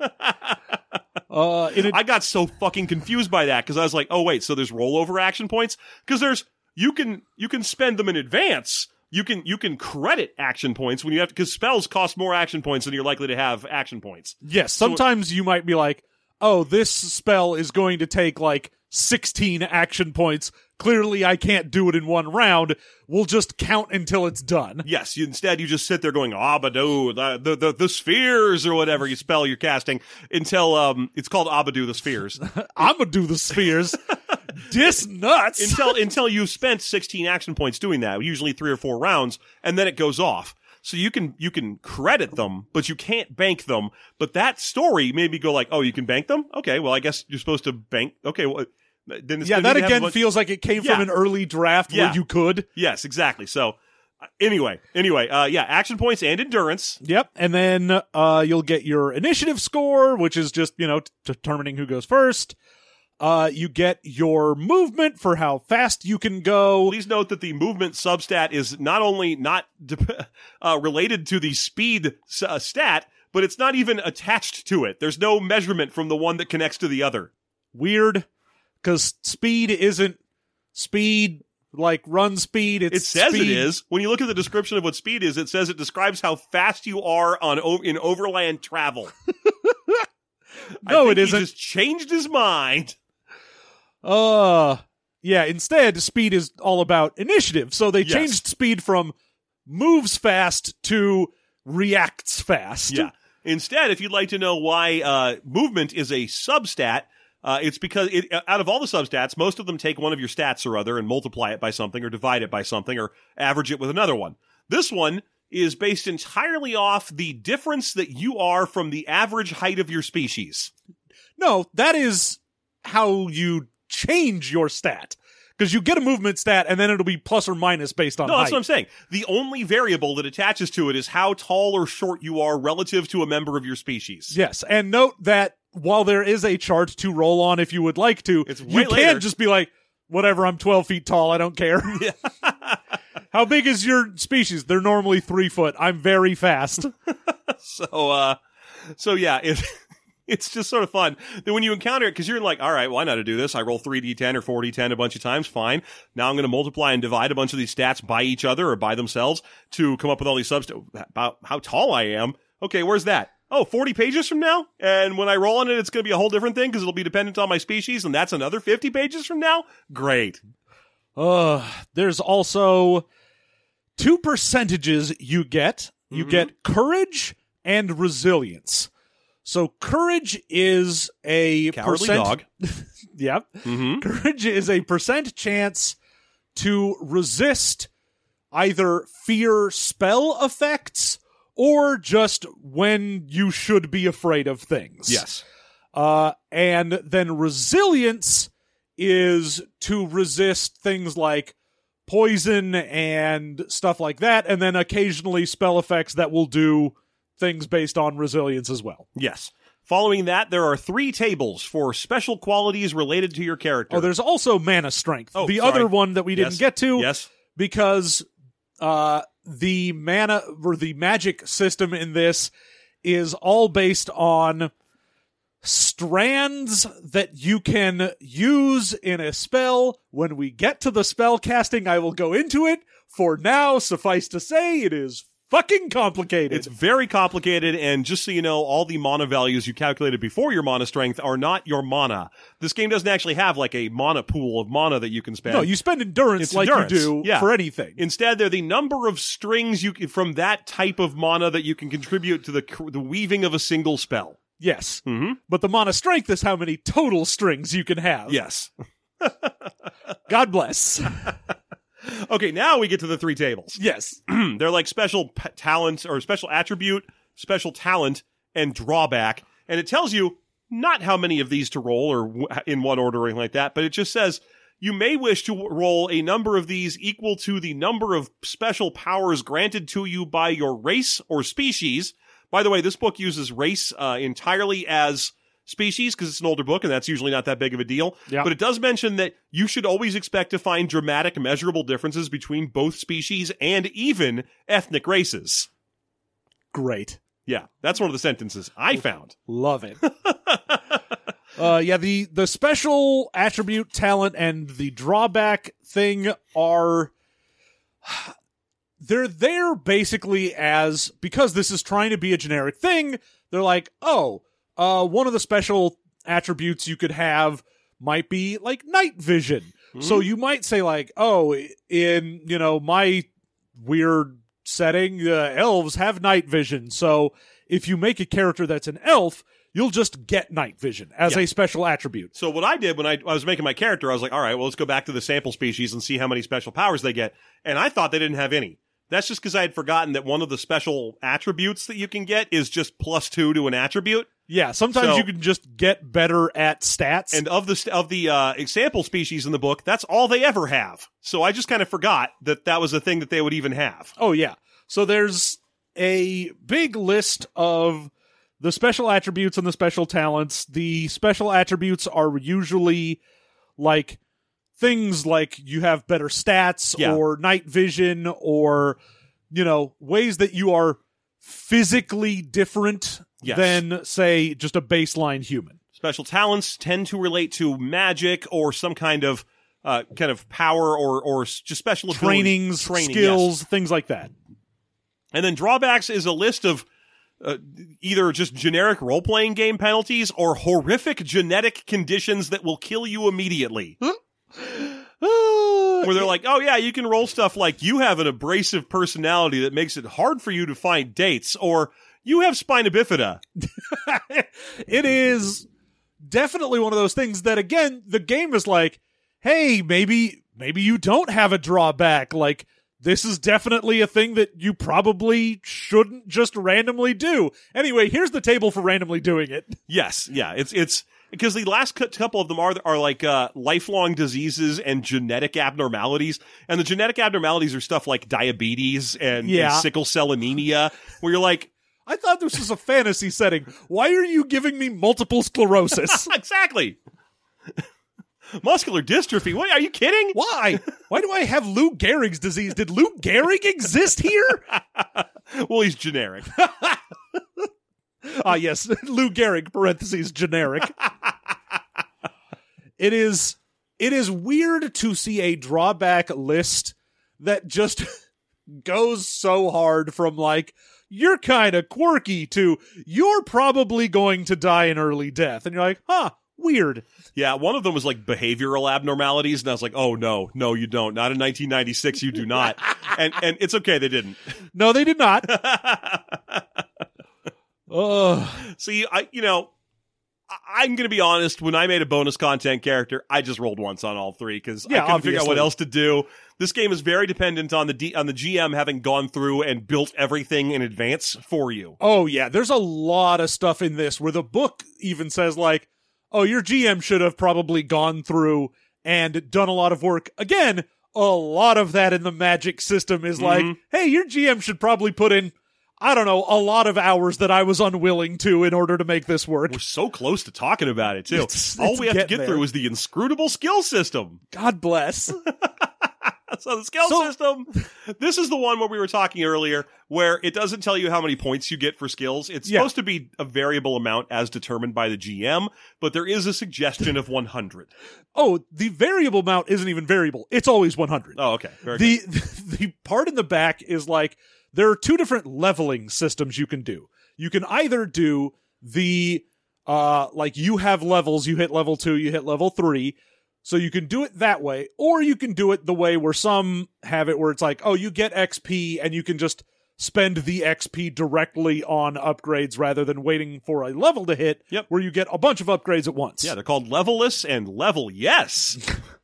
uh, in a- I got so fucking confused by that because I was like, oh, wait, so there's rollover action points? Because there's, you can, you can spend them in advance. You can, you can credit action points when you have to, because spells cost more action points than you're likely to have action points. yes, sometimes you might be like, oh, this spell is going to take like sixteen action points. Clearly, I can't do it in one round. We'll just count until it's done. Yes, you, instead you just sit there going, Abadu, the, the, the, the spheres, or whatever you spell you're casting, until, um, it's called Abadu the spheres. I'm gonna do the spheres. Dis nuts. until, until you've spent sixteen action points doing that, usually three or four rounds, and then it goes off. So you can, you can credit them, but you can't bank them. But that story made me go like, oh, you can bank them? Okay, well, I guess you're supposed to bank. Okay, well, then it's yeah, then that you have a again bunch- feels like it came Yeah. from an early draft Yeah. where you could. Yes, exactly. So, uh, anyway, anyway, uh, yeah, action points and endurance. Yep. And then uh, you'll get your initiative score, which is just, you know, t- determining who goes first. Uh, you get your movement for how fast you can go. Please note that the movement substat is not only not de- uh, related to the speed uh, stat, but it's not even attached to it. There's no measurement from the one that connects to the other. Weird, because speed isn't speed like run speed. It's It says speed. it is. When you look at the description of what speed is, it says it describes how fast you are on o- in overland travel. No, I think it isn't. He just changed his mind. Uh, yeah, instead, speed is all about initiative. So they Yes. changed speed from moves fast to reacts fast. Yeah. Instead, if you'd like to know why uh, movement is a substat, uh, it's because it, out of all the substats, most of them take one of your stats or other and multiply it by something or divide it by something or average it with another one. This one is based entirely off the difference that you are from the average height of your species. No, that is how you change your stat. Because you get a movement stat, and then it'll be plus or minus based on No, that's height. what I'm saying. The only variable that attaches to it is how tall or short you are relative to a member of your species. Yes, and note that while there is a chart to roll on if you would like to, It's you way can't later. just be like, whatever, I'm twelve feet tall, I don't care. How big is your species? They're normally three foot. I'm very fast. So, uh, so yeah, it, it's just sort of fun that when you encounter it, because you're like, all right, well, I know how to do this. I roll three d ten or four d ten a bunch of times. Fine. Now I'm going to multiply and divide a bunch of these stats by each other or by themselves to come up with all these subs about how tall I am. Okay, where's that? Oh, forty pages from now? And when I roll on it, it's going to be a whole different thing because it'll be dependent on my species, and that's another fifty pages from now? Great. Uh, there's also two percentages you get. You Mhm. get courage and resilience. So courage is a Cowardly percent- dog. Yep. Mm-hmm. Courage is a percent chance to resist either fear spell effects or just when you should be afraid of things. Yes. Uh, and then resilience is to resist things like poison and stuff like that, and then occasionally spell effects that will do things based on resilience as well. Yes. Following that, there are three tables for special qualities related to your character. Oh, there's also mana strength. Oh, the sorry. other one that we didn't Yes. get to Yes. because uh, the mana or the magic system in this is all based on strands that you can use in a spell. When we get to the spell casting, I will go into it. For now, suffice to say, it is fucking complicated. It's very complicated, and just so you know, all the mana values you calculated before your mana strength are not your mana. This game doesn't actually have like a mana pool of mana that you can spend. no, you spend endurance It's like endurance, you do yeah. for anything. Instead, they're the number of strings you can, from that type of mana that you can contribute to the the weaving of a single spell. Yes. Mm-hmm. But the mana strength is how many total strings you can have. Yes. God bless. Okay, now we get to the three tables. Yes. They're like special p- talent or special attribute, special talent, and drawback. And it tells you not how many of these to roll or w- in what order or anything like that, but it just says you may wish to w- roll a number of these equal to the number of special powers granted to you by your race or species. By the way, this book uses race uh, entirely as species because it's an older book and that's usually not that big of a deal. Yeah. But it does mention that you should always expect to find dramatic measurable differences between both species and even ethnic races. Great. Yeah, that's one of the sentences I found. Love it. uh, yeah, the, the special attribute, talent, and the drawback thing are... They're there basically as... Because this is trying to be a generic thing, they're like, oh... Uh, one of the special attributes you could have might be like night vision. Mm-hmm. So you might say like, oh, in, you know, my weird setting, uh, elves have night vision. So if you make a character that's an elf, you'll just get night vision as Yeah. a special attribute. So what I did when I, I was making my character, I was like, all right, well, let's go back to the sample species and see how many special powers they get. And I thought they didn't have any. That's just because I had forgotten that one of the special attributes that you can get is just plus two to an attribute. Yeah, sometimes So- you can just get better at stats. And of the st- of the uh, example species in the book, that's all they ever have. So I just kind of forgot that that was a thing that they would even have. Oh, yeah. So there's a big list of the special attributes and the special talents. The special attributes are usually like things like you have better stats Yeah. or night vision or, you know, ways that you are physically different Yes. than, say, just a baseline human. Special talents tend to relate to magic or some kind of uh, kind of power or or s- just special ability- Trainings, training, skills, yes. things like that. And then drawbacks is a list of uh, either just generic role-playing game penalties or horrific genetic conditions that will kill you immediately. Where they're like, oh yeah, you can roll stuff like you have an abrasive personality that makes it hard for you to find dates, or you have spina bifida. It is definitely one of those things that, again, the game is like, hey, maybe maybe you don't have a drawback. Like, this is definitely a thing that you probably shouldn't just randomly do. Anyway, here's the table for randomly doing it. Yes, yeah, it's it's Because the last cou- couple of them are are like uh, lifelong diseases and genetic abnormalities, and the genetic abnormalities are stuff like diabetes and, Yeah. and sickle cell anemia, where you're like, I thought this was a fantasy setting. Why are you giving me multiple sclerosis? exactly. Muscular dystrophy. What? Are you kidding? Why? Why do I have Lou Gehrig's disease? Did Lou Gehrig exist here? Well, he's generic. Ah, yes. Lou Gehrig, parentheses, generic. It is, it is weird to see a drawback list that just goes so hard from like, you're kind of quirky to, you're probably going to die an early death. And you're like, huh, weird. Yeah, one of them was like behavioral abnormalities, and I was like, oh, no, no, you don't. Not in nineteen ninety-six, you do not. and and it's okay, they didn't. No, they did not. Ugh. See, I, you know, I- I'm going to be honest. When I made a bonus content character, I just rolled once on all three because Yeah, I couldn't figure out what obviously. else to do. This game is very dependent on the D- on the G M having gone through and built everything in advance for you. Oh, yeah. There's a lot of stuff in this where the book even says, like, oh, your G M should have probably gone through and done a lot of work. Again, a lot of that in the Magic system is like, Mhm. hey, your G M should probably put in, I don't know, a lot of hours that I was unwilling to in order to make this work. We're so close to talking about it, too. It's- all it's we have to getting get there. through is the inscrutable skill system. God bless. So the skill So- system, this is the one where we were talking earlier, where it doesn't tell you how many points you get for skills. It's Yeah. supposed to be a variable amount as determined by the G M, but there is a suggestion of one hundred. Oh, the variable amount isn't even variable. It's always one hundred. Oh, okay. Very good. The the part in the back is like there are two different leveling systems you can do. You can either do the uh like you have levels, you hit level two, you hit level three. So you can do it that way, or you can do it the way where some have it where it's like, oh, you get X P and you can just spend the X P directly on upgrades rather than waiting for a level to hit, Yep. where you get a bunch of upgrades at once. Yeah, they're called levelless and level yes.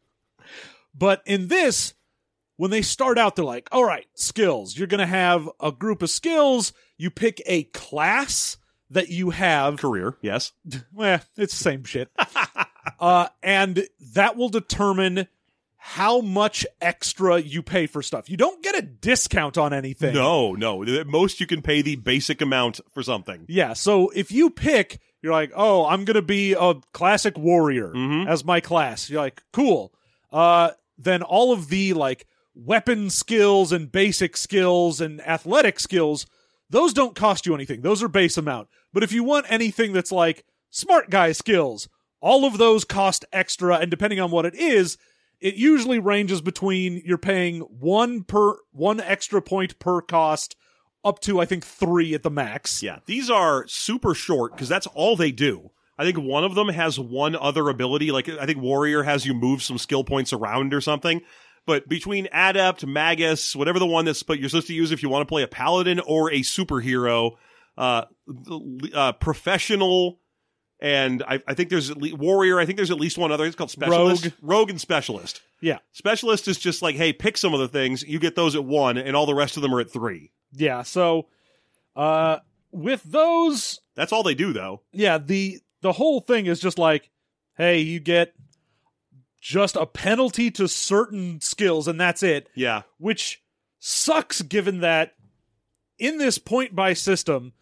But in this, when they start out, they're like, all right, skills. You're going to have a group of skills. You pick a class that you have. Career, yes. Well, it's the same shit. uh, and that will determine how much extra you pay for stuff. You don't get a discount on anything. No, no. At most you can pay the basic amount for something. Yeah, so if you pick, you're like, oh, I'm going to be a classic warrior Mhm. as my class. You're like, cool. Uh, then all of the, like, weapon skills and basic skills and athletic skills, those don't cost you anything. Those are base amount. But if you want anything that's like smart guy skills, all of those cost extra, and depending on what it is, it usually ranges between you're paying one per one extra point per cost up to I think three at the max. Yeah, these are super short because that's all they do. I think one of them has one other ability. Like, I think Warrior has you move some skill points around or something. But between Adept, Magus, whatever the one that's but you're supposed to use if you want to play a Paladin or a superhero, uh, uh Professional, and I, I think there's at least Warrior. I think there's at least one other. It's called Specialist. Rogue. Rogue and Specialist. Yeah. Specialist is just like, hey, pick some of the things. You get those at one, and all the rest of them are at three. Yeah, so uh with those, That's all they do, though. yeah, the the whole thing is just like, hey, you get just a penalty to certain skills and that's it, Yeah. which sucks given that in this point buy system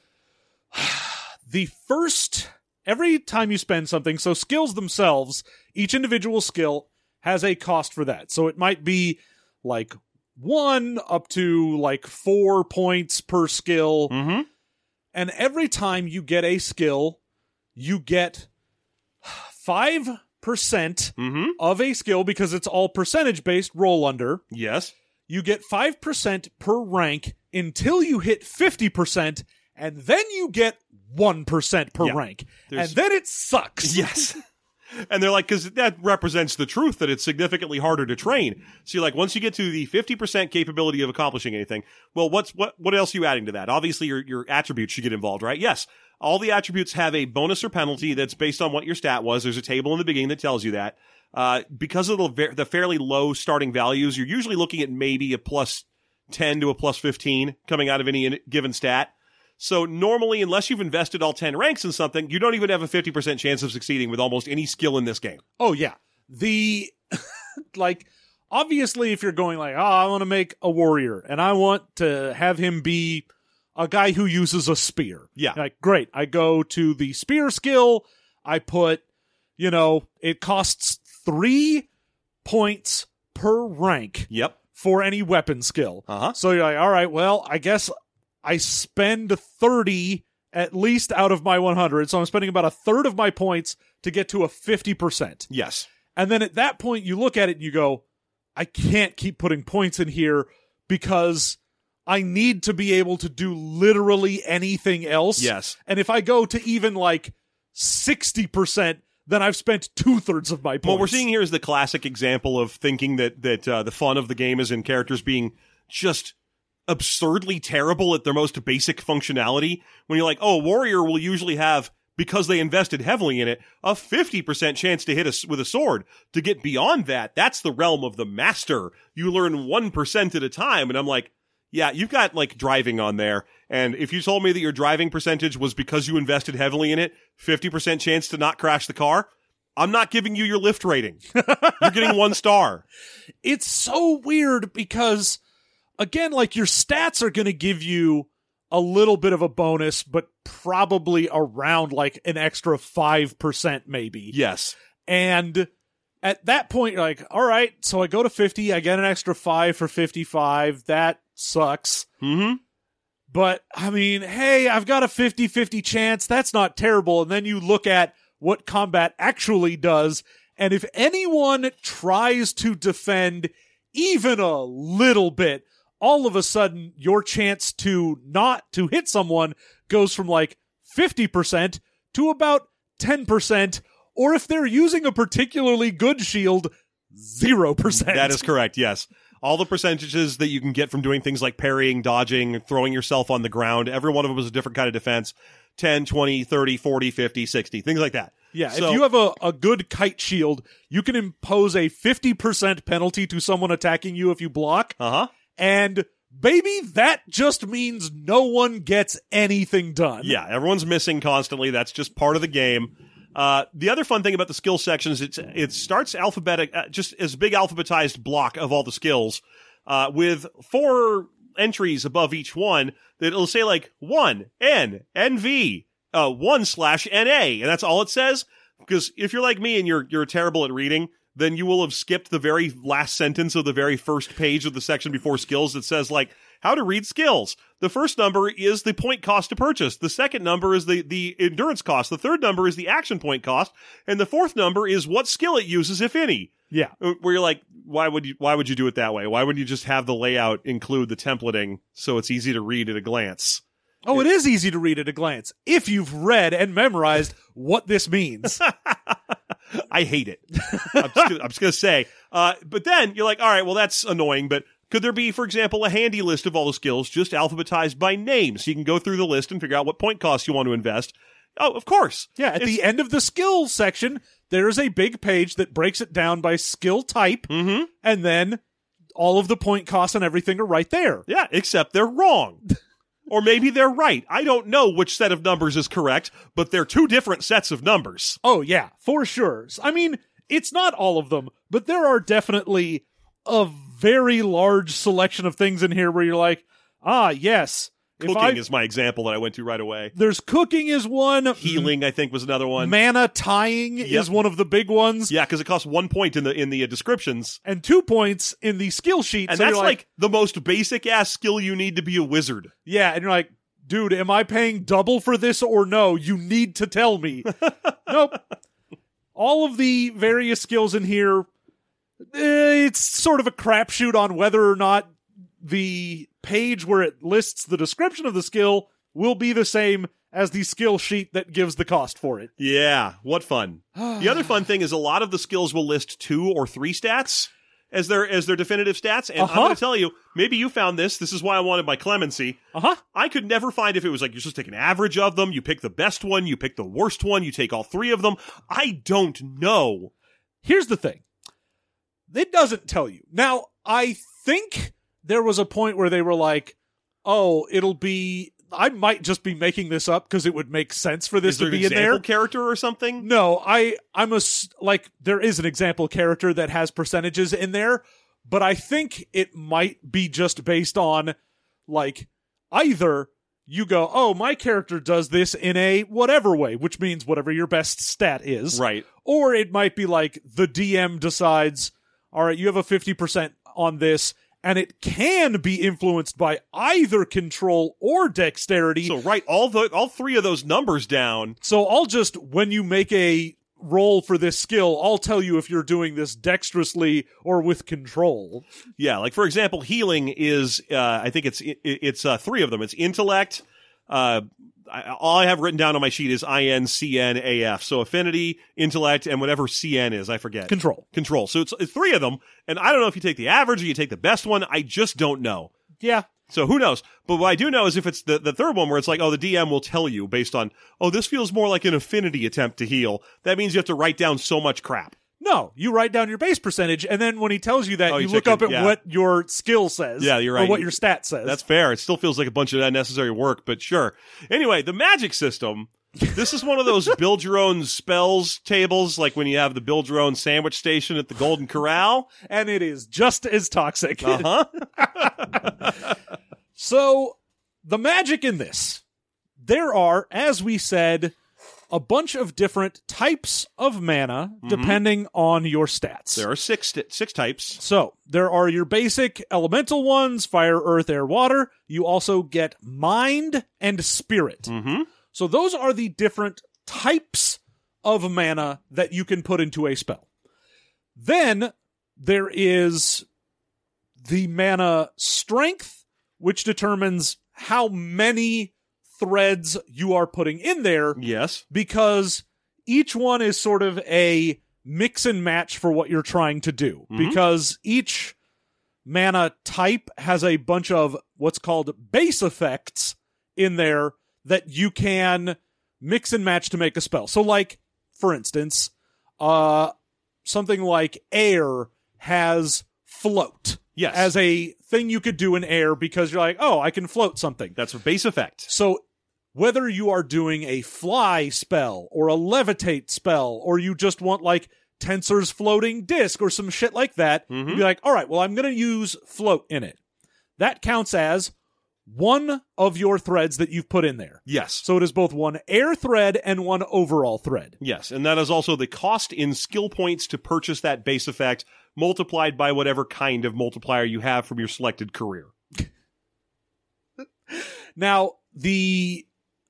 the first every time you spend something, so skills themselves, each individual skill has a cost for that. So it might be like one up to like four points per skill. Mm-hmm. And every time you get a skill, you get five percent Mm-hmm. of a skill because it's all percentage based roll under. Yes. You get five percent per rank until you hit fifty percent, and then you get one percent per Yeah. rank. There's- And then it sucks. Yes. And they're like, because that represents the truth that it's significantly harder to train. So you're like, once you get to the fifty percent capability of accomplishing anything, well, what's what what else are you adding to that? Obviously, your your attributes should get involved, right? Yes. All the attributes have a bonus or penalty that's based on what your stat was. There's a table in the beginning that tells you that. Uh, because of the, ver- the fairly low starting values, you're usually looking at maybe a plus ten to a plus fifteen coming out of any in- given stat. So normally, unless you've invested all ten ranks in something, you don't even have a fifty percent chance of succeeding with almost any skill in this game. Oh, yeah. The, like, obviously, if you're going like, oh, I want to make a warrior, and I want to have him be a guy who uses a spear. Yeah. Like, great. I go to the spear skill. I put, you know, it costs three points per rank. Yep. For any weapon skill. Uh-huh. So you're like, all right, well, I guess I spend thirty at least out of my one hundred. So I'm spending about a third of my points to get to a fifty percent. Yes. And then at that point, you look at it and you go, I can't keep putting points in here because I need to be able to do literally anything else. Yes. And if I go to even like sixty percent, then I've spent two-thirds of my points. What we're seeing here is the classic example of thinking that that uh, the fun of the game is in characters being just absurdly terrible at their most basic functionality. When you're like, oh, warrior will usually have, because they invested heavily in it, a fifty percent chance to hit us with a sword. To get beyond that, that's the realm of the master. You learn one percent at a time. And I'm like, yeah, you've got like driving on there. And if you told me that your driving percentage was because you invested heavily in it, fifty percent chance to not crash the car, I'm not giving you your lift rating. You're getting one star. It's so weird because, again, like your stats are going to give you a little bit of a bonus, but probably around like an extra five percent maybe. Yes. And at that point, you're like, all right, so I go to fifty, I get an extra five for fifty-five. That sucks. Mm-hmm. But, I mean, hey, I've got a fifty-fifty chance. That's not terrible. And then you look at what combat actually does, and if anyone tries to defend even a little bit, all of a sudden, your chance to not to hit someone goes from like fifty percent to about ten percent, or if they're using a particularly good shield, zero percent. That is correct, yes. All the percentages that you can get from doing things like parrying, dodging, throwing yourself on the ground, every one of them is a different kind of defense. ten, twenty, thirty, forty, fifty, sixty, things like that. Yeah, so, if you have a, a good kite shield, you can impose a fifty percent penalty to someone attacking you if you block. Uh-huh. And, baby, that just means no one gets anything done. Yeah, everyone's missing constantly. That's just part of the game. Uh, the other fun thing about the skill sections, it's, it starts alphabetic, uh, just as big alphabetized block of all the skills, uh, with four entries above each one that it'll say like one, N, N V, uh, one slash N A, and that's all it says. Because if you're like me and you're, you're terrible at reading, then you will have skipped the very last sentence of the very first page of the section before skills that says like, how to read skills. The first number is the point cost to purchase. The second number is the, the endurance cost. The third number is the action point cost. And the fourth number is what skill it uses, if any. Yeah. Where you're like, why would you, why would you do it that way? Why wouldn't you just have the layout include the templating so it's easy to read at a glance? Oh, it is easy to read at a glance if you've read and memorized what this means. I hate it. I'm just gonna, I'm just gonna say. Uh, but then you're like, all right, well, that's annoying, but could there be, for example, a handy list of all the skills just alphabetized by name so you can go through the list and figure out what point costs you want to invest? Oh, of course. Yeah, at It's- the end of the skills section, there is a big page that breaks it down by skill type, Mm-hmm. and then all of the point costs and everything are right there. Yeah, except they're wrong. Or maybe they're right. I don't know which set of numbers is correct, but they're two different sets of numbers. Oh, yeah, for sure. I mean, it's not all of them, but there are definitely a very large selection of things in here where you're like, ah, yes. If Cooking I, is my example that I went to right away. There's cooking is one. Healing, I think, was another one. Mana tying Yep. is one of the big ones. Yeah, because it costs one point in the in the uh, descriptions. And two points in the skill sheet. And so that's you're like, the most basic ass skill you need to be a wizard. yeah, and you're like, dude, am I paying double for this or no? You need to tell me. Nope. All of the various skills in here, eh, it's sort of a crapshoot on whether or not the page where it lists the description of the skill will be the same as the skill sheet that gives the cost for it. Yeah, what fun. The other fun thing is a lot of the skills will list two or three stats as their as their definitive stats. And Uh-huh. I'm going to tell you, maybe you found this. This is why I wanted my clemency. Uh-huh. I could never find if it was like you're supposed to take an average of them, you pick the best one, you pick the worst one, you take all three of them. I don't know. Here's the thing. It doesn't tell you. Now, I think there was a point where they were like, oh, it'll be I might just be making this up because it would make sense for this Is there to an be in example there. character or something? No, I I'm a s- like there is an example character that has percentages in there, but I think it might be just based on like either you go, oh, my character does this in a whatever way, which means whatever your best stat is, Right. or it might be like the D M decides, all right, you have a fifty percent on this. And it can be influenced by either control or dexterity. So write all the all three of those numbers down. So I'll just, when you make a roll for this skill, I'll tell you if you're doing this dexterously or with control. Yeah, like for example, healing is uh, I think it's it, it's uh, three of them. It's intellect. Uh, I, all I have written down on my sheet is I N, C N, A F. So affinity, intellect, and whatever C N is, I forget. Control. Control. So it's, it's three of them, and I don't know if you take the average or you take the best one. I just don't know. Yeah. So who knows? But what I do know is if it's the, the third one where it's like, oh, the D M will tell you based on, oh, this feels more like an affinity attempt to heal. That means you have to write down so much crap. No, you write down your base percentage, and then when he tells you that, Oh, you you look check up it, at yeah. what your skill says. Yeah, you're Or right. what your stat says. That's fair. It still feels like a bunch of unnecessary work, but sure. Anyway, the magic system. This is one of those build your own spells tables, like when you have the build your own sandwich station at the Golden Corral. And it is just as toxic. Uh huh. So, the magic in this, there are, as we said, a bunch of different types of mana depending on your stats. There are six six types. So, there are your basic elemental ones, fire, earth, air, water. You also get mind and spirit. Mm-hmm. So, those are the different types of mana that you can put into a spell. Then, there is the mana strength, which determines how many threads you are putting in there, Yes. because each one is sort of a mix and match for what you're trying to do. Mhm. Because each mana type has a bunch of what's called base effects in there that you can mix and match to make a spell. So, like, for instance, uh, something like air has float. Yes. As a thing you could do in air because you're like, oh, I can float something. That's a base effect. So whether you are doing a fly spell or a levitate spell, or you just want like Tensor's floating disc or some shit like that, Mhm. you'd be like, all right, well, I'm going to use float in it. That counts as one of your threads that you've put in there. Yes. So it is both one air thread and one overall thread. Yes, and that is also the cost in skill points to purchase that base effect, multiplied by whatever kind of multiplier you have from your selected career. Now, the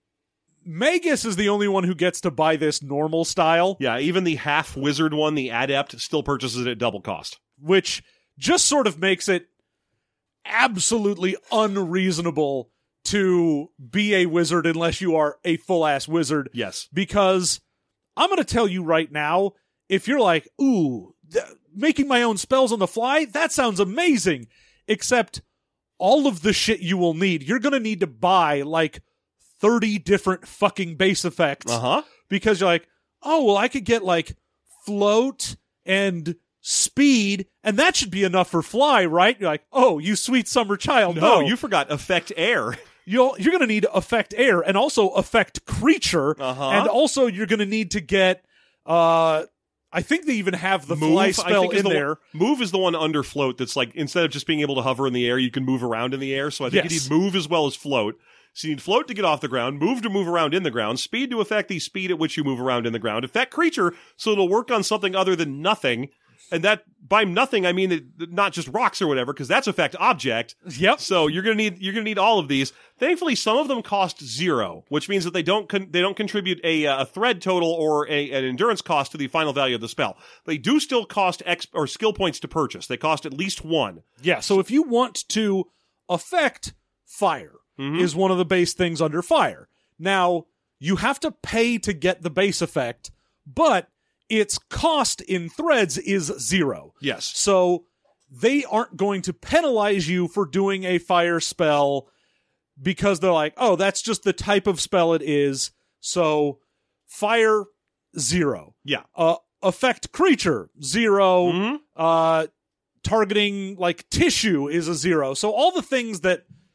Magus is the only one who gets to buy this normal style, Yeah, even the half wizard one, the adept, still purchases it at double cost. which just sort of makes it absolutely unreasonable to be a wizard unless you are a full-ass wizard. Yes. Because I'm going to tell you right now, if you're like, ooh, th- making my own spells on the fly, that sounds amazing. Except all of the shit you will need, you're going to need to buy like thirty different fucking base effects. Uh-huh. Because you're like, oh, well, I could get like float and speed, and that should be enough for fly, right? You're like, oh, you sweet summer child. No, No, you forgot affect air. You'll, you're going to need affect air and also affect creature. Uh-huh. And also you're going to need to get, uh, I think they even have the Move, fly I spell think, is in the there. One, move is the one under float that's like, instead of just being able to hover in the air, you can move around in the air. So I think Yes. you need move as well as float. So you need float to get off the ground, move to move around in the ground, speed to affect the speed at which you move around in the ground, affect creature so it'll work on something other than nothing. And that, by nothing, I mean it, not just rocks or whatever, because that's affect object. Yep. So you're gonna need you're gonna need all of these. Thankfully, some of them cost zero, which means that they don't con- they don't contribute a a thread total or a, an endurance cost to the final value of the spell. They do still cost X or skill points to purchase. They cost at least one. Yeah. So if you want to affect fire, Mhm. is one of the base things under fire. Now, you have to pay to get the base effect, but its cost in threads is zero. Yes. So they aren't going to penalize you for doing a fire spell because they're like, oh, that's just the type of spell it is. So fire, zero. Yeah. Uh, affect creature, zero. Mhm. Uh, targeting like tissue is a zero. So all the things that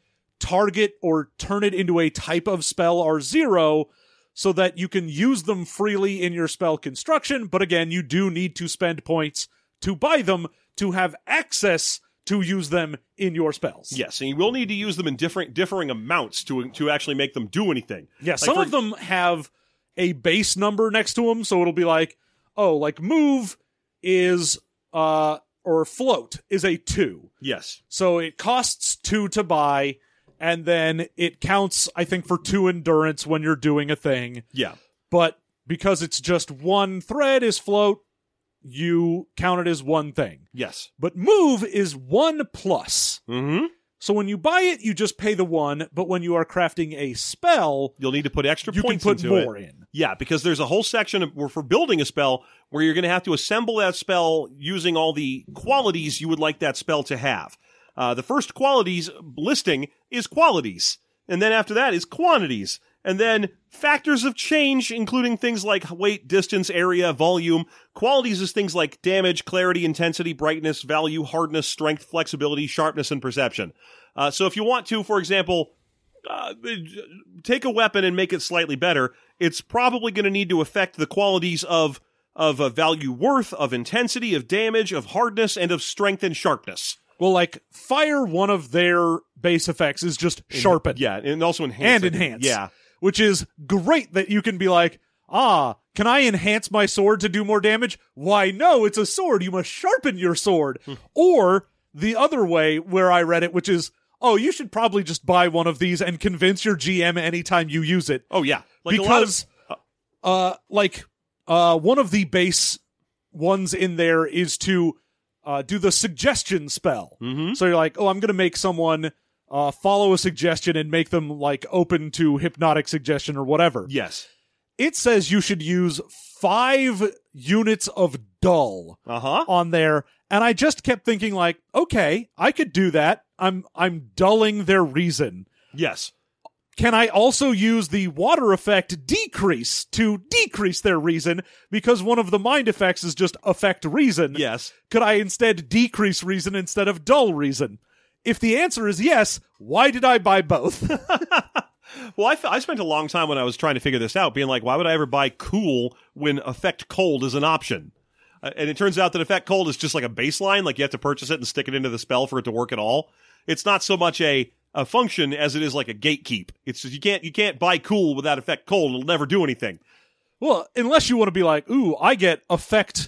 target or turn it into a type of spell are zero, so that you can use them freely in your spell construction. But again, you do need to spend points to buy them to have access to use them in your spells. Yes, and you will need to use them in different differing amounts to to actually make them do anything. Yeah, like some for, of them have a base number next to them, so it'll be like, oh, like move is, uh, or float is a two. Yes. So it costs two to buy, and then it counts, I think, for two endurance when you're doing a thing. Yeah. But because it's just one thread is float, you count it as one thing. Yes. But move is one plus. Mm-hmm. So when you buy it, you just pay the one, but when you are crafting a spell, you'll need to put extra you points can put into more it. in. Yeah, because there's a whole section of, where for building a spell where you're going to have to assemble that spell using all the qualities you would like that spell to have. Uh, the first qualities listing is qualities, and then after that is quantities. And then factors of change, including things like weight, distance, area, volume. Qualities is things like damage, clarity, intensity, brightness, value, hardness, strength, flexibility, sharpness, and perception. Uh, so if you want to, for example, uh, take a weapon and make it slightly better, it's probably going to need to affect the qualities of of uh, value worth, of intensity, of damage, of hardness, and of strength and sharpness. Well, like, fire, one of their base effects is just sharpen. Yeah, and also enhance. And it. enhance. Yeah. Which is great that you can be like, ah, can I enhance my sword to do more damage? Why, no, it's a sword. You must sharpen your sword. Or the other way where I read it, which is, oh, you should probably just buy one of these and convince your G M anytime you use it. Oh, yeah. Like because, of, uh, like, uh, one of the base ones in there is to uh, do the suggestion spell. Mm-hmm. So you're like, oh, I'm going to make someone Uh, follow a suggestion and make them, like, open to hypnotic suggestion or whatever. Yes. It says you should use five units of dull uh-huh. on there, and I just kept thinking, like, okay, I could do that. I'm I'm dulling their reason. Yes. Can I also use the water effect decrease to decrease their reason? Because one of the mind effects is just affect reason. Yes. Could I instead decrease reason instead of dull reason? If the answer is yes, why did I buy both? Well, I, f- I spent a long time when I was trying to figure this out, being like, why would I ever buy cool when affect cold is an option? Uh, and it turns out that affect cold is just like a baseline, like you have to purchase it and stick it into the spell for it to work at all. It's not so much a, a function as it is like a gatekeep. It's just, you can't you can't buy cool without affect cold. It'll never do anything. Well, unless you want to be like, ooh, I get affect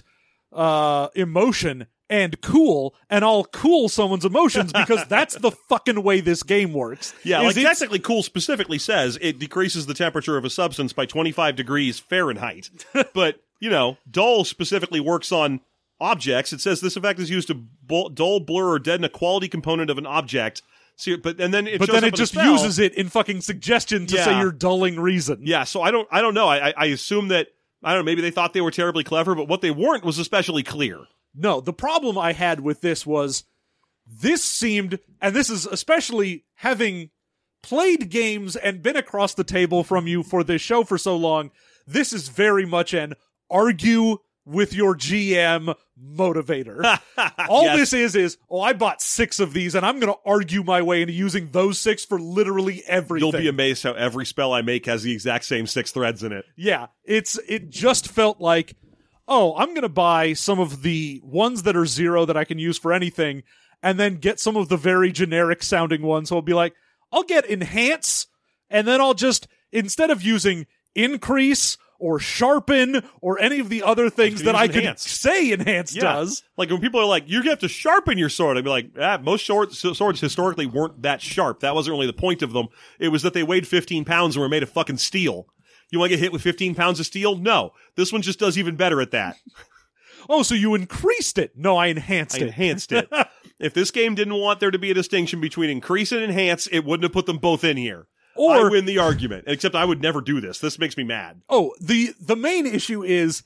uh, emotion and cool, and I'll cool someone's emotions because that's the fucking way this game works. Yeah, Is like it's- technically cool specifically says it decreases the temperature of a substance by twenty-five degrees Fahrenheit. But, you know, dull specifically works on objects. It says this effect is used to bu- dull, blur, or deaden a quality component of an object. So, but and then it But shows then up it in just the spell. uses it in fucking suggestion to Yeah. say you're dulling reason. Yeah, so I don't I don't know. I, I I assume that, I don't know, maybe they thought they were terribly clever, but what they weren't was especially clear. No, the problem I had with this was this seemed, and this is especially having played games and been across the table from you for this show for so long, this is very much an argue with your G M motivator. All Yes. this is is, oh, I bought six of these and I'm going to argue my way into using those six for literally everything. You'll be amazed how every spell I make has the exact same six threads in it. Yeah, it's it just felt like, oh, I'm going to buy some of the ones that are zero that I can use for anything, and then get some of the very generic sounding ones. So I'll be like, I'll get enhance, and then I'll just, instead of using increase or sharpen or any of the other things gonna that I use could enhance. say enhance Yeah. does. Like when people are like, you have to sharpen your sword, I'd be like, ah, most swords, swords historically weren't that sharp. That wasn't really the point of them. It was that they weighed fifteen pounds and were made of fucking steel. You want to get hit with fifteen pounds of steel? No. This one just does even better at that. Oh, so you increased it. No, I enhanced I it. enhanced it. If this game didn't want there to be a distinction between increase and enhance, it wouldn't have put them both in here. Or- I win the argument. Except I would never do this. This makes me mad. Oh, the the main issue is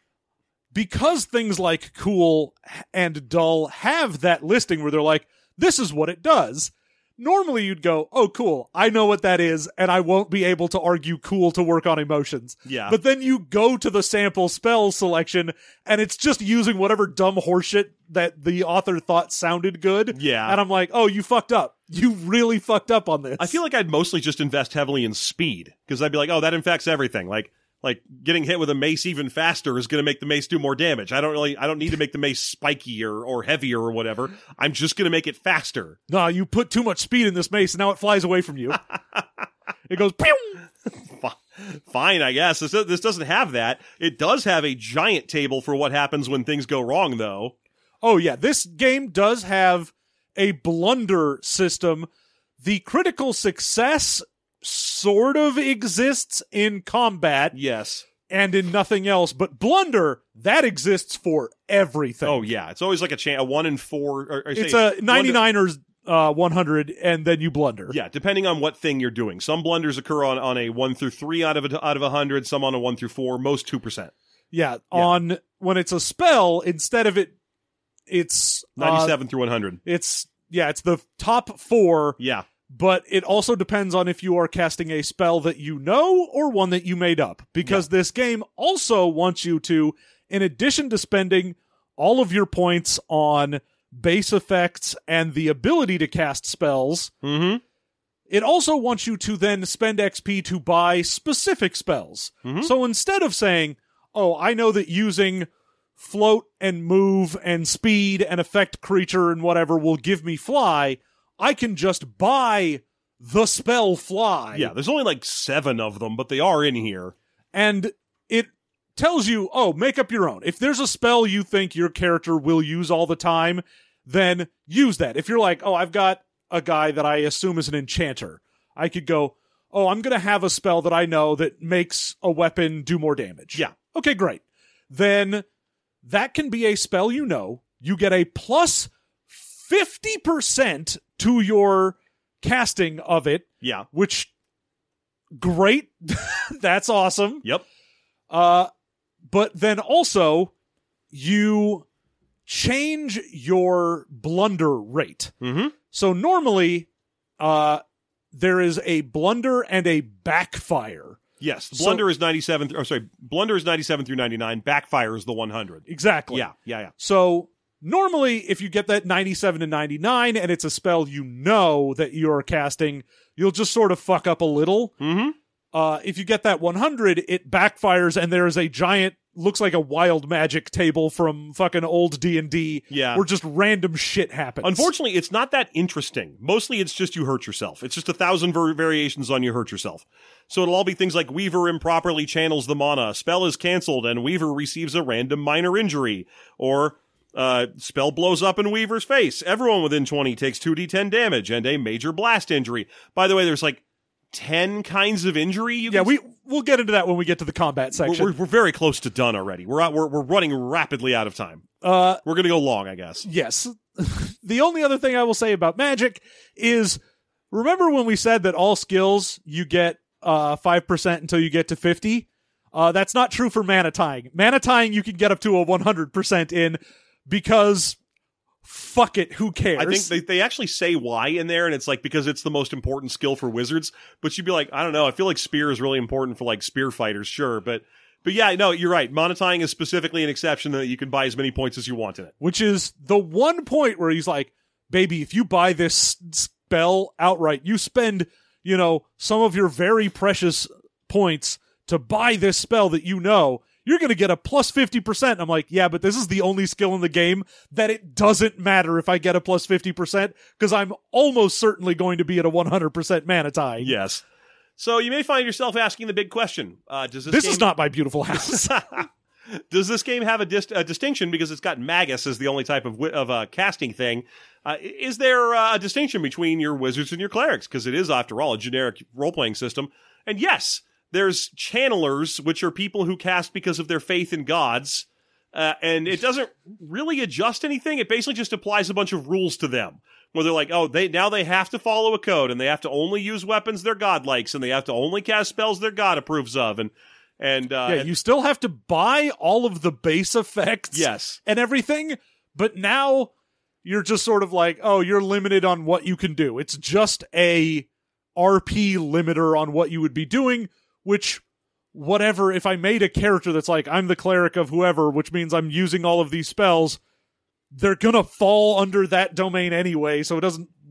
because things like cool and dull have that listing where they're like, this is what it does. Normally you'd go, oh, cool, I know what that is, and I won't be able to argue cool to work on emotions. Yeah. But then you go to the sample spell selection, and it's just using whatever dumb horseshit that the author thought sounded good. Yeah. And I'm like, oh, you fucked up. You really fucked up on this. I feel like I'd mostly just invest heavily in speed, because I'd be like, oh, that infects everything. Like, like getting hit with a mace even faster is going to make the mace do more damage. I don't really, I don't need to make the mace spiky or, or heavier or whatever. I'm just going to make it faster. No, you put too much speed in this mace, and now it flies away from you. It goes, pew! Fine, I guess. This, this doesn't have that. It does have a giant table for what happens when things go wrong, though. Oh, yeah. This game does have a blunder system. The critical success sort of exists in combat. Yes. And in nothing else. But blunder, that exists for everything. Oh, yeah. It's always like a, cha- a one in four. Or, or it's say, a ninety-niners uh, one hundred, and then you blunder. Yeah, depending on what thing you're doing. Some blunders occur on, on a one through three out of a, out of one hundred, some on a one through four, most two percent. Yeah, yeah. On when it's a spell, instead of it, it's ninety-seven uh, through one hundred. It's, yeah, it's the top four. Yeah. But it also depends on if you are casting a spell that you know or one that you made up. Because yeah. this game also wants you to, in addition to spending all of your points on base effects and the ability to cast spells, mm-hmm. it also wants you to then spend X P to buy specific spells. Mm-hmm. So instead of saying, oh, I know that using float and move and speed and affect creature and whatever will give me fly, I can just buy the spell fly. Yeah, there's only like seven of them, but they are in here. And it tells you, oh, make up your own. If there's a spell you think your character will use all the time, then use that. If you're like, oh, I've got a guy that I assume is an enchanter, I could go, oh, I'm going to have a spell that I know that makes a weapon do more damage. Yeah. Okay, great. Then that can be a spell you know. You get a plus fifty percent to your casting of it. Yeah. Which, great. That's awesome. Yep. Uh, but then also, you change your blunder rate. Mm-hmm. So normally, uh, there is a blunder and a backfire. Yes, the blunder so, is ninety-seven. Th- or sorry, blunder is ninety-seven through ninety-nine. Backfire is the one hundred. Exactly. Yeah, yeah, yeah. So normally, if you get that ninety-seven to ninety-nine and it's a spell you know that you're casting, you'll just sort of fuck up a little. Mm-hmm. Uh, if you get that one hundred, it backfires and there is a giant, looks like a wild magic table from fucking old D and D. Yeah. Where just random shit happens. Unfortunately, it's not that interesting. Mostly it's just you hurt yourself. It's just a thousand ver- variations on you hurt yourself. So it'll all be things like Weaver improperly channels the mana, spell is canceled, and Weaver receives a random minor injury. Or, uh, spell blows up in Weaver's face. Everyone within twenty takes two d ten damage and a major blast injury. By the way, there's like ten kinds of injury. You yeah, can... we we'll get into that when we get to the combat section. We're, we're, we're very close to done already. We're out, we're we're running rapidly out of time. Uh, we're gonna go long, I guess. Yes. The only other thing I will say about magic is, remember when we said that all skills you get uh five percent until you get to fifty? Uh, that's not true for mana tying. Mana tying you can get up to a one hundred percent in because fuck it, who cares? I think they, they actually say why in there, and it's like because it's the most important skill for wizards. But you'd be like, I don't know, I feel like spear is really important for like spear fighters, sure. But but yeah, no, you're right. Mana tying is specifically an exception that you can buy as many points as you want in it. Which is the one point where he's like, baby, if you buy this spell outright, you spend, you know, some of your very precious points to buy this spell that you know, you're going to get a plus fifty percent. I'm like, yeah, but this is the only skill in the game that it doesn't matter if I get a plus fifty percent, because I'm almost certainly going to be at a one hundred percent mana tie. Yes. So you may find yourself asking the big question. Uh, does this This game... is not my beautiful house. Does this game have a, dist- a distinction because it's got Magus as the only type of wi- of uh, casting thing? Uh, is there uh, a distinction between your wizards and your clerics? Because it is, after all, a generic role-playing system. And yes, there's channelers, which are people who cast because of their faith in gods, uh, and it doesn't really adjust anything. It basically just applies a bunch of rules to them, where they're like, oh, they now they have to follow a code, and they have to only use weapons their god likes, and they have to only cast spells their god approves of, and and uh, yeah, and, you still have to buy all of the base effects, yes, and everything, but now you're just sort of like, oh, you're limited on what you can do. It's just a R P limiter on what you would be doing. Which, whatever, if I made a character that's like, I'm the cleric of whoever, which means I'm using all of these spells, they're gonna fall under that domain anyway, so it doesn't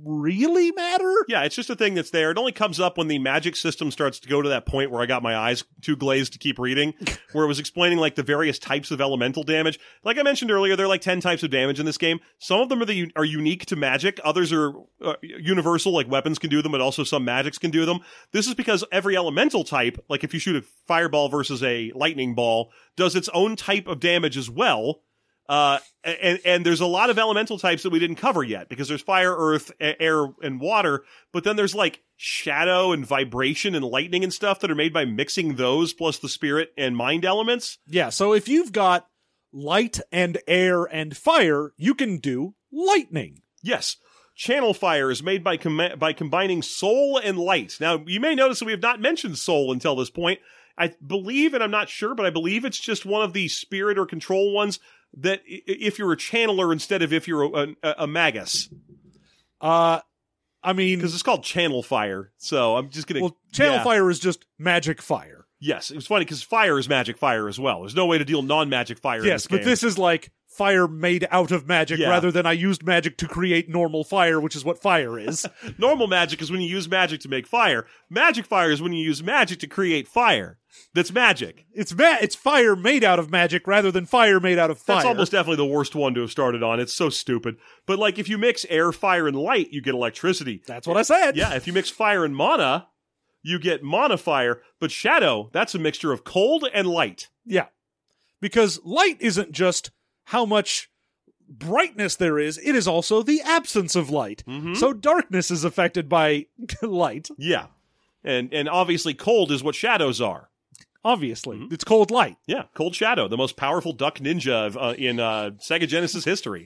really matter. Yeah, it's just a thing that's there. It only comes up when the magic system starts to go to that point where I got my eyes too glazed to keep reading, where it was explaining like the various types of elemental damage. Like I mentioned earlier, there are like ten types of damage in this game. Some of them are the are unique to magic. Others are uh, universal, like weapons can do them, but also some magics can do them. This is because every elemental type, like if you shoot a fireball versus a lightning ball, does its own type of damage as well. Uh, and, and there's a lot of elemental types that we didn't cover yet because there's fire, earth, air, and water. But then there's like shadow and vibration and lightning and stuff that are made by mixing those plus the spirit and mind elements. Yeah. So if you've got light and air and fire, you can do lightning. Yes. Channel fire is made by com- by combining soul and light. Now, you may notice that we have not mentioned soul until this point. I believe, and I'm not sure, but I believe it's just one of the spirit or control ones that if you're a channeler instead of if you're a, a, a magus. Uh, I mean... Because it's called channel fire, so I'm just going to... Well, channel yeah. fire is just magic fire. Yes, it was funny because fire is magic fire as well. There's no way to deal non-magic fire in Yes, this but game. this is like fire made out of magic Yeah. rather than I used magic to create normal fire, which is what fire is. Normal magic is when you use magic to make fire. Magic fire is when you use magic to create fire. That's magic. It's ma- it's fire made out of magic rather than fire made out of fire. That's almost definitely the worst one to have started on. It's so stupid. But like if you mix air, fire, and light, you get electricity. That's what I said. Yeah, if you mix fire and mana, you get mana fire. But shadow, that's a mixture of cold and light. Yeah. Because light isn't just how much brightness there is, it is also the absence of light. Mm-hmm. So darkness is affected by light. Yeah. And and obviously cold is what shadows are. Obviously. Mm-hmm. It's cold light. Yeah, Cold Shadow, the most powerful duck ninja of, uh, in uh, Sega Genesis history.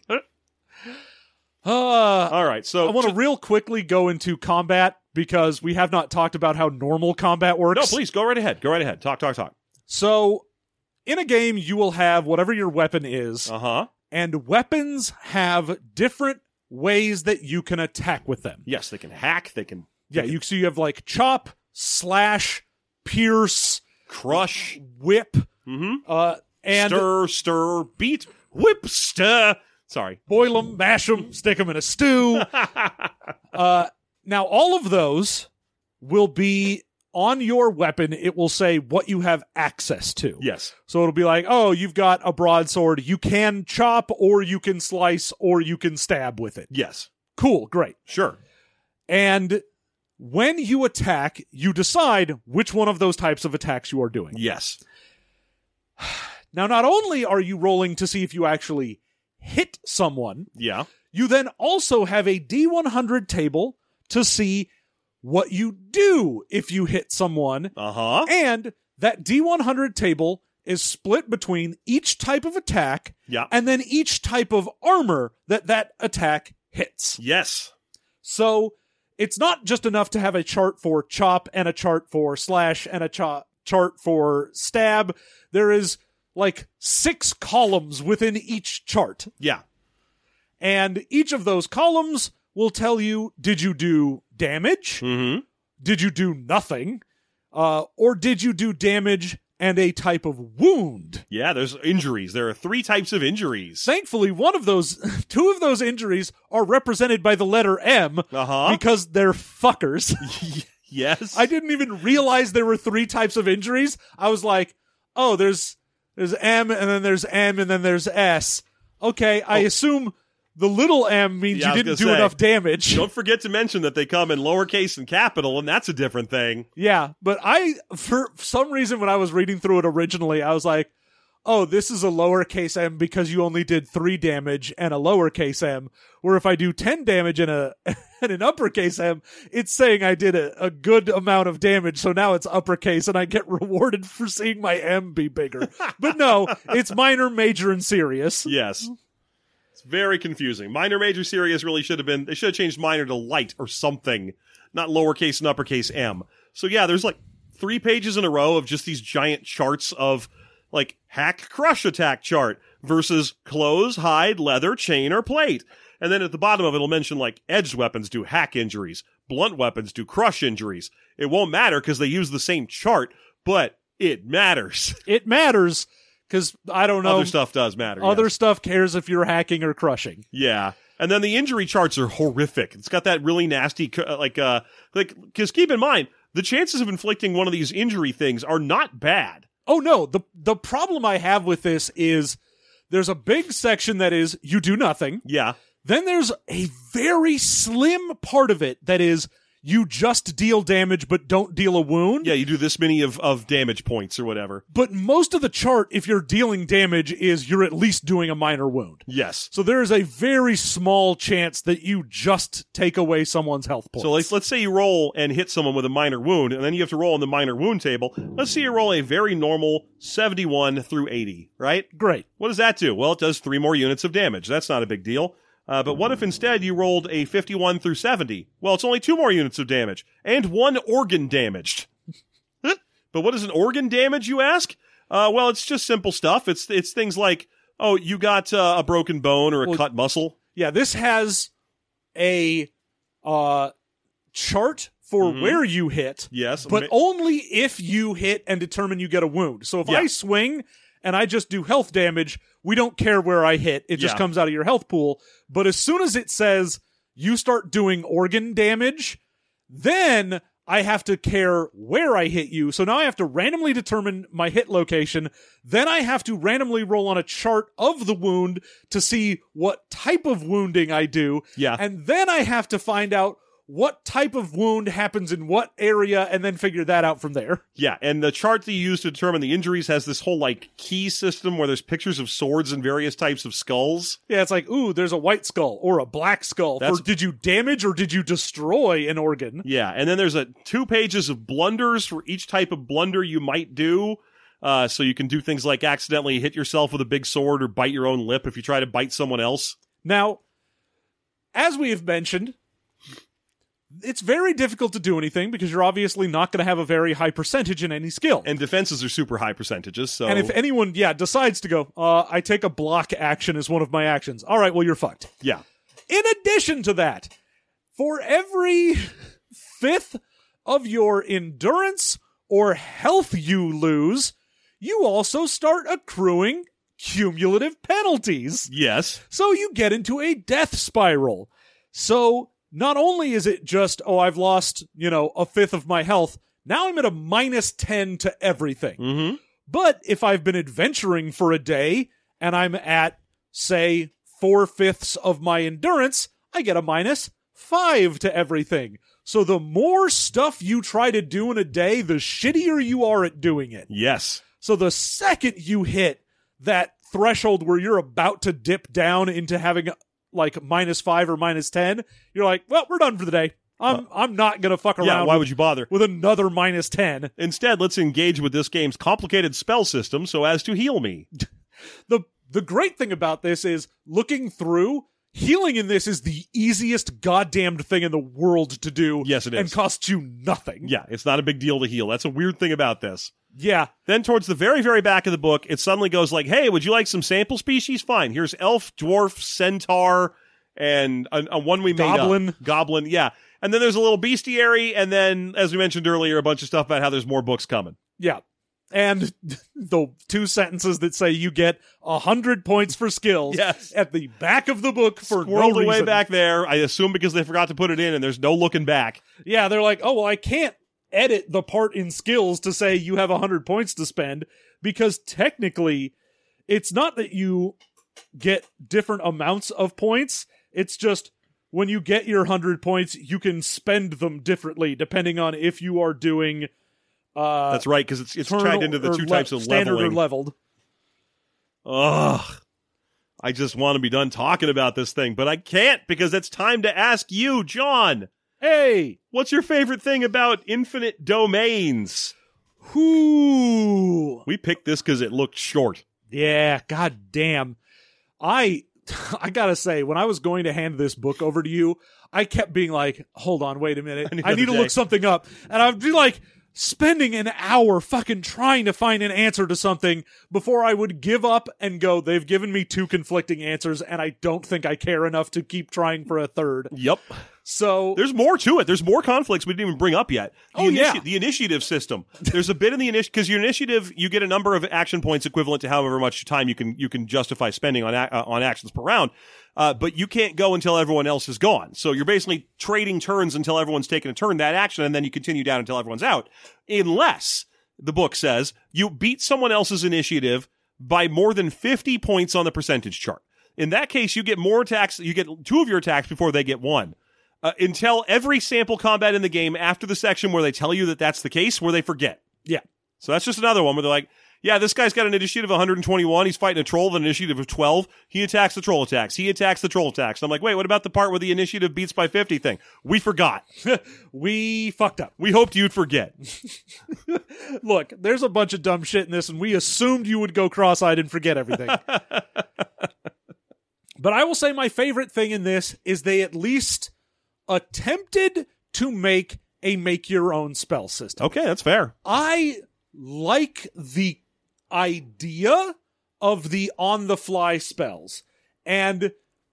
Uh, All right, so... I want to to- real quickly go into combat because we have not talked about how normal combat works. No, please, go right ahead. Go right ahead. Talk, talk, talk. So, in a game, you will have whatever your weapon is, Uh-huh. and weapons have different ways that you can attack with them. Yes, they can hack, they can Yeah, you so you have like chop, slash, pierce, crush, whip, mm-hmm. uh, and stir, stir, beat, whip, stir. Sorry. boil them, mash them, stick them in a stew. uh, now, all of those will be on your weapon. It will say what you have access to. Yes. So it'll be like, oh, you've got a broadsword. You can chop, or you can slice, or you can stab with it. Yes. Cool, great. Sure. And when you attack, you decide which one of those types of attacks you are doing. Yes. Now, not only are you rolling to see if you actually hit someone, Yeah. you then also have a D one hundred table to see what you do if you hit someone. Uh-huh. And that D one hundred table is split between each type of attack Yeah. and then each type of armor that that attack hits. Yes. So it's not just enough to have a chart for chop and a chart for slash and a cha- chart for stab. There is like six columns within each chart. Yeah. And each of those columns will tell you, did you do damage? Mm-hmm. Did you do nothing? Uh, or did you do damage and a type of wound? Yeah, there's injuries. There are three types of injuries. Thankfully, one of those, two of those injuries are represented by the letter M Uh-huh. because they're fuckers. Yes. I didn't even realize there were three types of injuries. I was like, oh, there's there's M, and then there's M, and then there's S. Okay, I Oh. assume the little m means Yeah, I you was didn't gonna do say, enough damage. Don't forget to mention that they come in lowercase and capital, and that's a different thing. Yeah, but I, for some reason, when I was reading through it originally, I was like, oh, this is a lowercase m because you only did three damage and a lowercase m. Where if I do ten damage and a and an uppercase m, it's saying I did a, a good amount of damage, so now it's uppercase and I get rewarded for seeing my m be bigger. But no, it's minor, major, and serious. Yes. It's very confusing. Minor, major, serious really should have been, they should have changed minor to light or something, not lowercase and uppercase m. So yeah, there's like three pages in a row of just these giant charts of like hack, crush attack chart versus clothes, hide, leather, chain, or plate. And then at the bottom of it, it'll mention like edged weapons do hack injuries, blunt weapons do crush injuries. It won't matter because they use the same chart, but it matters. It matters because I don't know. Other stuff does matter. Other yes. stuff cares if you're hacking or crushing. Yeah. And then the injury charts are horrific. It's got that really nasty, like, uh, like, because keep in mind, the chances of inflicting one of these injury things are not bad. Oh, no. The, the problem I have with this is there's a big section that is you do nothing. Yeah. Then there's a very slim part of it that is you just deal damage but don't deal a wound. Yeah, you do this many of, of damage points or whatever. But most of the chart, if you're dealing damage, is you're at least doing a minor wound. Yes. So there is a very small chance that you just take away someone's health points. So let's, let's say you roll and hit someone with a minor wound, and then you have to roll on the minor wound table. Let's say you roll a very normal seventy-one through eighty, right? Great. What does that do? Well, it does three more units of damage. That's not a big deal. Uh, but what if instead you rolled a fifty-one through seventy? Well, it's only two more units of damage, and one organ damaged. But what is an organ damage, you ask? Uh, well, it's just simple stuff. It's it's things like, oh, you got uh, a broken bone or a well, cut muscle. Yeah, this has a uh, chart for Mm-hmm. where you hit, Yes. but ma- only if you hit and determine you get a wound. So if Yeah. I swing and I just do health damage, we don't care where I hit. It just Yeah. comes out of your health pool. But as soon as it says you start doing organ damage, then I have to care where I hit you. So now I have to randomly determine my hit location. Then I have to randomly roll on a chart of the wound to see what type of wounding I do. Yeah. And then I have to find out what type of wound happens in what area and then figure that out from there. Yeah, and the chart that you use to determine the injuries has this whole, like, key system where there's pictures of swords and various types of skulls. Yeah, it's like, ooh, there's a white skull or a black skull. That's- For did you damage or did you destroy an organ? Yeah, and then there's a two pages of blunders for each type of blunder you might do. Uh, so you can do things like accidentally hit yourself with a big sword or bite your own lip if you try to bite someone else. Now, as we have mentioned, it's very difficult to do anything because you're obviously not going to have a very high percentage in any skill. And defenses are super high percentages, so... And if anyone, yeah, decides to go, uh, I take a block action as one of my actions. All right, well, you're fucked. Yeah. In addition to that, for every fifth of your endurance or health you lose, you also start accruing cumulative penalties. Yes. So you get into a death spiral. So not only is it just, oh, I've lost, you know, a fifth of my health, now I'm at a minus ten to everything. Mm-hmm. But if I've been adventuring for a day and I'm at, say, four-fifths of my endurance, I get a minus five to everything. So the more stuff you try to do in a day, the shittier you are at doing it. Yes. So the second you hit that threshold where you're about to dip down into having like minus five or minus ten, you're like, well, we're done for the day. I'm uh, I'm not going to fuck around Yeah, why with, would you bother? with another minus ten. Instead, let's engage with this game's complicated spell system so as to heal me. The the great thing about this is looking through, healing in this is the easiest goddamned thing in the world to do. Yes, it is. And costs you nothing. Yeah, it's not a big deal to heal. That's a weird thing about this. Yeah. Then towards the very, very back of the book, it suddenly goes like, hey, would you like some sample species? Fine. Here's elf, dwarf, centaur, and a, a one we made Goblin. up. Goblin, yeah. And then there's a little bestiary, and then, as we mentioned earlier, a bunch of stuff about how there's more books coming. Yeah. And the two sentences that say you get a hundred points for skills Yes. at the back of the book for Squirreled no away reason. back there, I assume because they forgot to put it in, and there's no looking back. Yeah, they're like, oh, well, I can't edit the part in skills to say you have a hundred points to spend because technically it's not that you get different amounts of points. It's just when you get your hundred points, you can spend them differently depending on if you are doing uh That's right, because it's it's turn tied into the or two le- types of standard leveling. or leveled. Ugh. I just want to be done talking about this thing, but I can't because it's time to ask you, John. Hey, What's your favorite thing about infinite domains? whoo. We picked this because it looked short. Yeah, god damn. I I gotta say, when I was going to hand this book over to you, I kept being like, hold on, wait a minute. I need I need to another look day. something up. And I'd be like spending an hour fucking trying to find an answer to something before I would give up and go, they've given me two conflicting answers and I don't think I care enough to keep trying for a third. Yep. So There's more to it. There's more conflicts we didn't even bring up yet. The Oh, yeah. The initiative system. There's a bit in the initiative, because your initiative, you get a number of action points equivalent to however much time you can you can justify spending on a- uh, on actions per round. Uh, but you can't go until everyone else is gone. So you're basically trading turns until everyone's taken a turn, that action, and then you continue down until everyone's out. Unless, the book says, you beat someone else's initiative by more than fifty points on the percentage chart. In that case, you get more attacks, you get two of your attacks before they get one. Uh, until every sample combat in the game after the section where they tell you that that's the case, where they forget. yeah. So that's just another one where they're like, yeah, this guy's got an initiative of one hundred twenty-one. He's fighting a troll with an initiative of twelve. He attacks the troll attacks. He attacks the troll attacks. And I'm like, wait, what about the part where the initiative beats by fifty thing? We forgot. We fucked up. We hoped you'd forget. Look, there's a bunch of dumb shit in this, and we assumed you would go cross-eyed and forget everything. But I will say my favorite thing in this is they at least attempted to make a make-your-own spell system. Okay, that's fair. I like the idea of the on-the-fly spells, and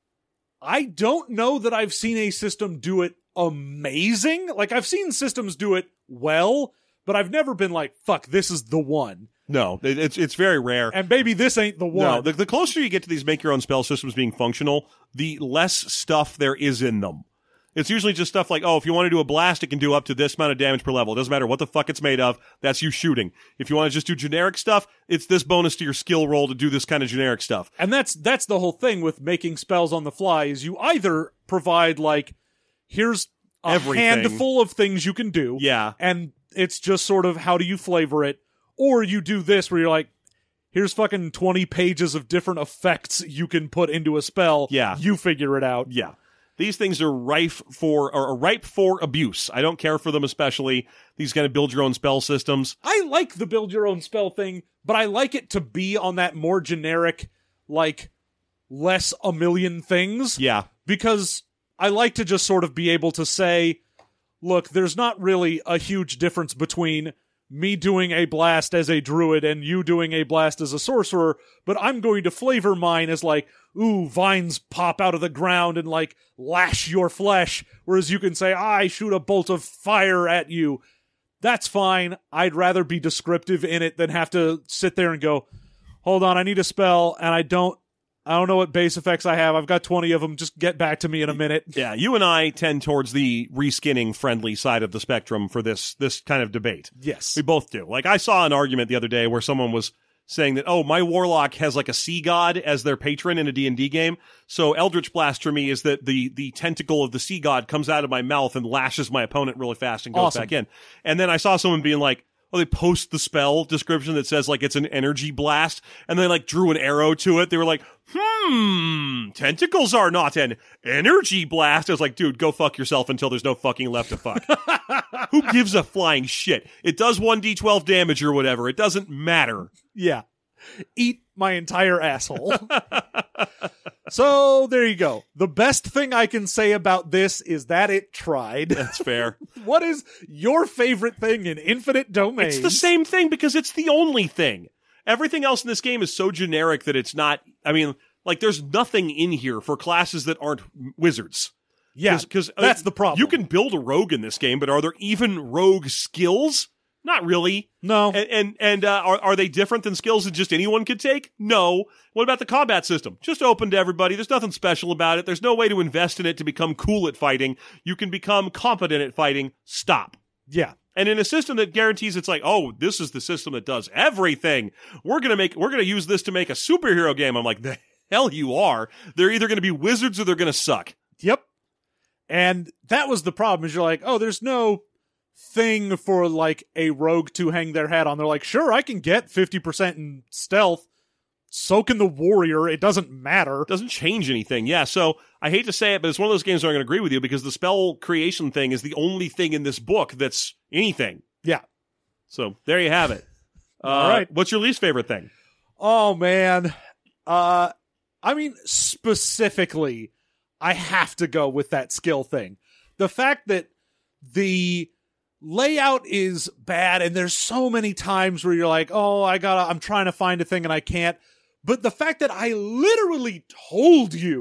I don't know that I've seen a system do it amazing. Like, I've seen systems do it well, but I've never been like, fuck, this is the one. No, it- it's it's very rare. And maybe this ain't the one. No, the, the closer you get to these make-your-own-spell systems being functional, the less stuff there is in them. It's usually just stuff like, oh, if you want to do a blast, it can do up to this amount of damage per level. It doesn't matter what the fuck it's made of. That's you shooting. If you want to just do generic stuff, it's this bonus to your skill roll to do this kind of generic stuff. And that's that's the whole thing with making spells on the fly is you either provide, like, here's a Everything. handful of things you can do. Yeah. And it's just sort of how do you flavor it? Or you do this where you're like, here's fucking twenty pages of different effects you can put into a spell. Yeah. You figure it out. Yeah. These things are rife for, or are ripe for abuse. I don't care for them especially. These kind of build your own spell systems. I like the build your own spell thing, but I like it to be on that more generic, like, less a million things. Yeah. Because I like to just sort of be able to say, look, there's not really a huge difference between me doing a blast as a druid and you doing a blast as a sorcerer, but I'm going to flavor mine as like, ooh, vines pop out of the ground and like lash your flesh, whereas you can say, I shoot a bolt of fire at you. That's fine. I'd rather be descriptive in it than have to sit there and go, hold on, I need a spell, and I don't I don't know what base effects I have. I've got twenty of them. Just get back to me in a minute. Yeah, you and I tend towards the reskinning friendly side of the spectrum for this this kind of debate. Yes. We both do. Like, I saw an argument the other day where someone was saying that, oh, my warlock has like a sea god as their patron in a D and D game. So Eldritch Blast for me is that the the tentacle of the sea god comes out of my mouth and lashes my opponent really fast and goes Awesome. back in. And then I saw someone being like, oh, they post the spell description that says like it's an energy blast, and they like drew an arrow to it. They were like, hmm, tentacles are not an energy blast. I was like, dude, go fuck yourself until there's no fucking left to fuck. Who gives a flying shit? It does one d twelve damage or whatever. It doesn't matter. Yeah. Eat my entire asshole. So there you go. The best thing I can say about this is that it tried. That's fair. What is your favorite thing in Infinite Domains? It's the same thing because it's the only thing. Everything else in this game is so generic that it's not, I mean, like there's nothing in here for classes that aren't wizards. Yeah, because that's the problem. You can build a rogue in this game, but are there even rogue skills? Not really. No. And and, and uh, are are they different than skills that just anyone could take? No. What about the combat system? Just open to everybody. There's nothing special about it. There's no way to invest in it to become cool at fighting. You can become competent at fighting. Stop. Yeah. And in a system that guarantees it's like, oh, this is the system that does everything. We're gonna make we're gonna use this to make a superhero game. I'm like, the hell you are. They're either gonna be wizards or they're gonna suck. Yep. And that was the problem, is you're like, oh, there's no thing for like a rogue to hang their hat on. They're like, sure, I can get fifty percent in stealth. So can the warrior. It doesn't matter. It doesn't change anything. Yeah, so I hate to say it, but it's one of those games where I'm going to agree with you because the spell creation thing is the only thing in this book that's anything. Yeah. So there you have it. Uh, All right. What's your least favorite thing? Oh, man. Uh, I mean, specifically, I have to go with that skill thing. The fact that the layout is bad and there's so many times where you're like, oh, I gotta, I'm trying to find a thing and I can't. But the fact that I literally told you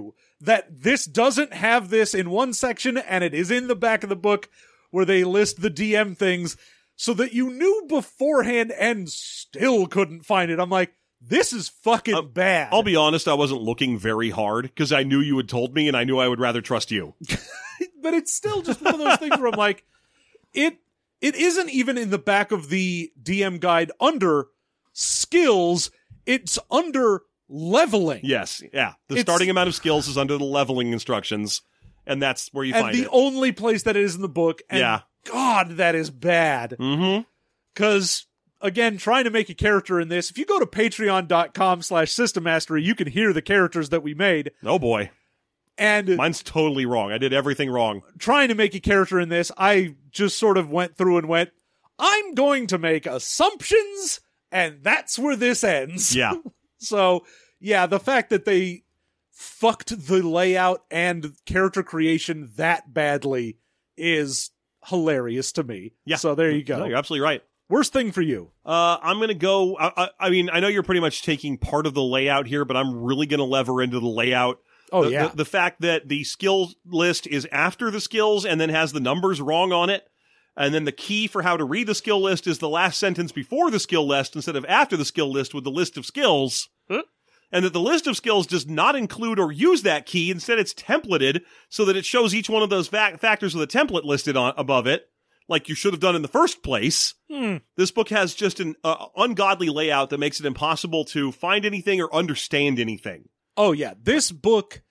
that this doesn't have this in one section and it is in the back of the book where they list the D M things so that you knew beforehand and still couldn't find it. I'm like, this is fucking Uh, bad. I'll be honest, I wasn't looking very hard because I knew you had told me and I knew I would rather trust you. But it's still just one of those things where I'm like, it it isn't even in the back of the D M guide under skills, it's under leveling. Yes, yeah. The It's- starting amount of skills is under the leveling instructions, and that's where you And find the it. only place that it is in the book, and Yeah. God, that is bad. Mm-hmm. Because, again, trying to make a character in this, if you go to patreon.com slash system mastery, you can hear the characters that we made. Oh boy. And Mine's totally wrong. I did everything wrong. trying to make a character in this, I just sort of went through and went, I'm going to make assumptions, and that's where this ends. Yeah. So, yeah, the fact that they fucked the layout and character creation that badly is hilarious to me. Yeah. So there you go. No, you're absolutely right. Worst thing for you. Uh, I'm going to go. I, I, I mean, I know you're pretty much taking part of the layout here, but I'm really going to lever into the layout. Oh, the, yeah. The, the fact that the skill list is after the skills and then has the numbers wrong on it. And then the key for how to read the skill list is the last sentence before the skill list instead of after the skill list with the list of skills. Huh? And that the list of skills does not include or use that key. Instead, it's templated so that it shows each one of those fa- factors with a template listed on above it, like you should have done in the first place. Hmm. This book has just an uh, ungodly layout that makes it impossible to find anything or understand anything. Oh, yeah. This book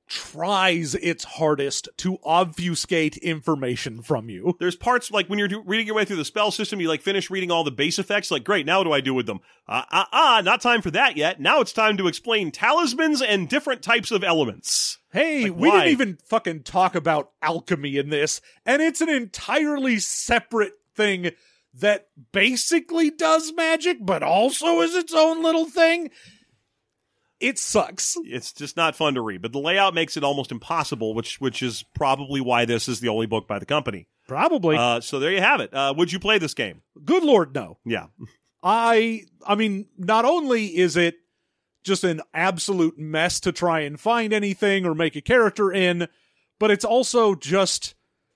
tries its hardest to obfuscate information from you. There's parts like when you're do- reading your way through the spell system, you like finish reading all the base effects. Like, great, now what do I do with them? Ah, uh, ah, uh, not time for that yet. Now it's time to explain talismans and different types of elements. Hey, Like, we why? didn't even fucking talk about alchemy in this, and it's an entirely separate thing that basically does magic, but also is its own little thing. It sucks. It's just not fun to read, but the layout makes it almost impossible, which which is probably why this is the only book by the company. Probably. Uh, so there you have it. Uh, would you play this game? Good Lord, no. Yeah. I, I mean, not only is it just an absolute mess to try and find anything or make a character in, but it's also just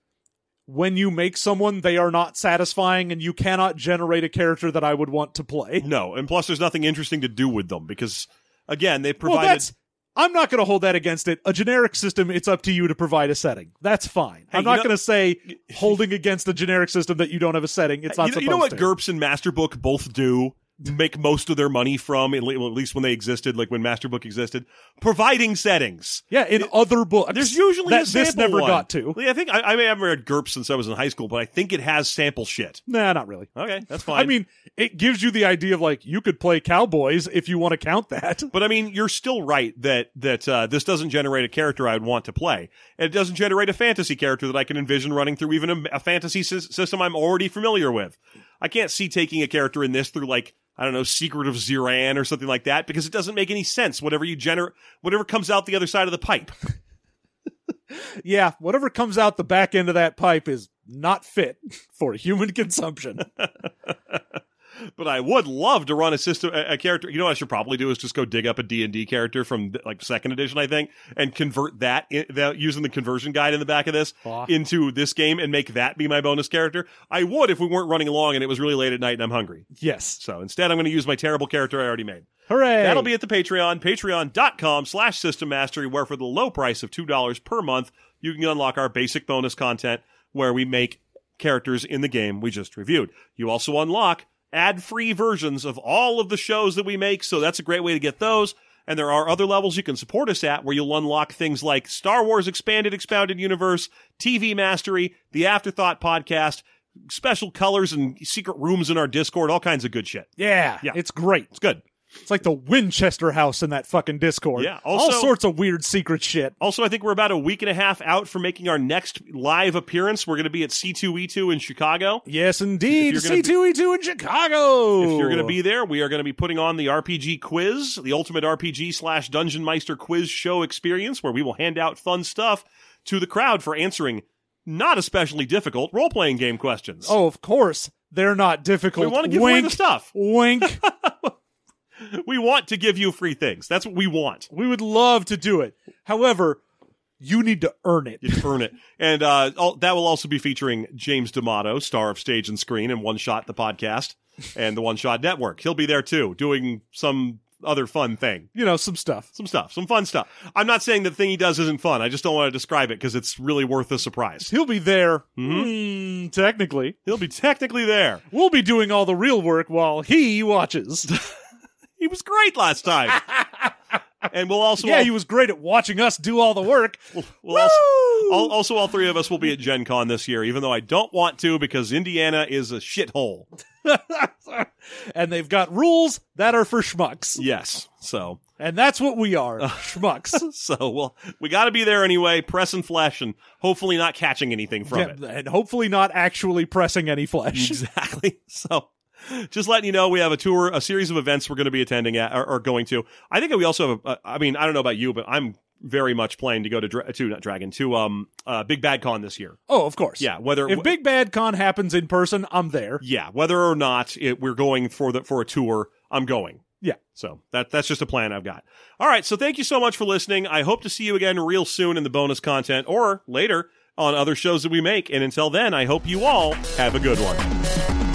when you make someone, they are not satisfying and you cannot generate a character that I would want to play. No, and plus there's nothing interesting to do with them because, again, they provided... Well, that's, I'm not going to hold that against it. A generic system, it's up to you to provide a setting. That's fine. Hey, I'm not you know- going to say holding against a generic system that you don't have a setting. It's not you, know, supposed you know what to. GURPS and Masterbook both do? Make most of their money from, at le- at least when they existed, like when Masterbook existed, providing settings. Yeah, in other books. There's usually that a sample this never one. got to. I think I, I may have read GURPS since I was in high school, but I think it has sample shit. Nah, not really. Okay, that's fine. I mean, it gives you the idea of like you could play cowboys if you want to count that. But I mean, you're still right that that uh, this doesn't generate a character I'd want to play. And it doesn't generate a fantasy character that I can envision running through even a, a fantasy sys- system I'm already familiar with. I can't see taking a character in this through like, I don't know, Secret of Ziran or something like that because it doesn't make any sense. Whatever you generate, whatever comes out the other side of the pipe. Yeah, whatever comes out the back end of that pipe is not fit for human consumption. But I would love to run a system, a, a character. You know what I should probably do is just go dig up a D and D character from like second edition, I think, and convert that, in, that using the conversion guide in the back of this Aw. into this game and make that be my bonus character. I would if we weren't running along and it was really late at night and I'm hungry. Yes. So instead, I'm going to use my terrible character I already made. Hooray. That'll be at the Patreon, patreon.com slash system mastery, where for the low price of two dollars per month, you can unlock our basic bonus content where we make characters in the game we just reviewed. You also unlock ad-free versions of all of the shows that we make, so that's a great way to get those. And there are other levels you can support us at where you'll unlock things like Star Wars Expanded Expounded Universe, T V Mastery, the Afterthought Podcast, special colors and secret rooms in our Discord, all kinds of good shit. Yeah, Yeah. it's great. It's good. It's like the Winchester house in that fucking Discord. Yeah, All also- sorts of weird secret shit. Also, I think we're about a week and a half out from making our next live appearance. We're going to be at C two E two in Chicago. Yes, indeed. If you're gonna C two E two in Chicago. If you're going to be there, we are going to be putting on the R P G quiz, the ultimate R P G slash Dungeon Meister quiz show experience, where we will hand out fun stuff to the crowd for answering not especially difficult role-playing game questions. Oh, of course. They're not difficult. we want to give away Wink. the stuff. Wink. We want to give you free things. That's what we want. We would love to do it. However, you need to earn it. You earn it. And uh, all, that will also be featuring James D'Amato, star of Stage and Screen and One Shot the Podcast and the One Shot Network. He'll be there too, doing some other fun thing. You know, some stuff. Some stuff. Some fun stuff. I'm not saying the thing he does isn't fun. I just don't want to describe it because it's really worth the surprise. He'll be there, Mm-hmm. mm, technically. He'll be technically there. We'll be doing all the real work while he watches. He was great last time. And we'll also... yeah, all, he was great at watching us do all the work. We'll, we'll also, all, also, all three of us will be at Gen Con this year, even though I don't want to because Indiana is a shithole. And they've got rules that are for schmucks. Yes. So... And that's what we are, schmucks. So, well, we got to be there anyway, pressing flesh and hopefully not catching anything from Yeah, it. and hopefully not actually pressing any flesh. Exactly. So, just letting you know, we have a tour, a series of events we're going to be attending at, or, or going to. I think we also have, a, I mean, I don't know about you, but I'm very much planning to go to, Dra- to not Dragon, to um, uh, Big Bad Con this year. Oh, of course. Yeah, whether... If Big Bad Con happens in person, I'm there. Yeah, whether or not it, we're going for the for a tour, I'm going. Yeah. So that that's just a plan I've got. All right, so thank you so much for listening. I hope to see you again real soon in the bonus content or later on other shows that we make. And until then, I hope you all have a good one.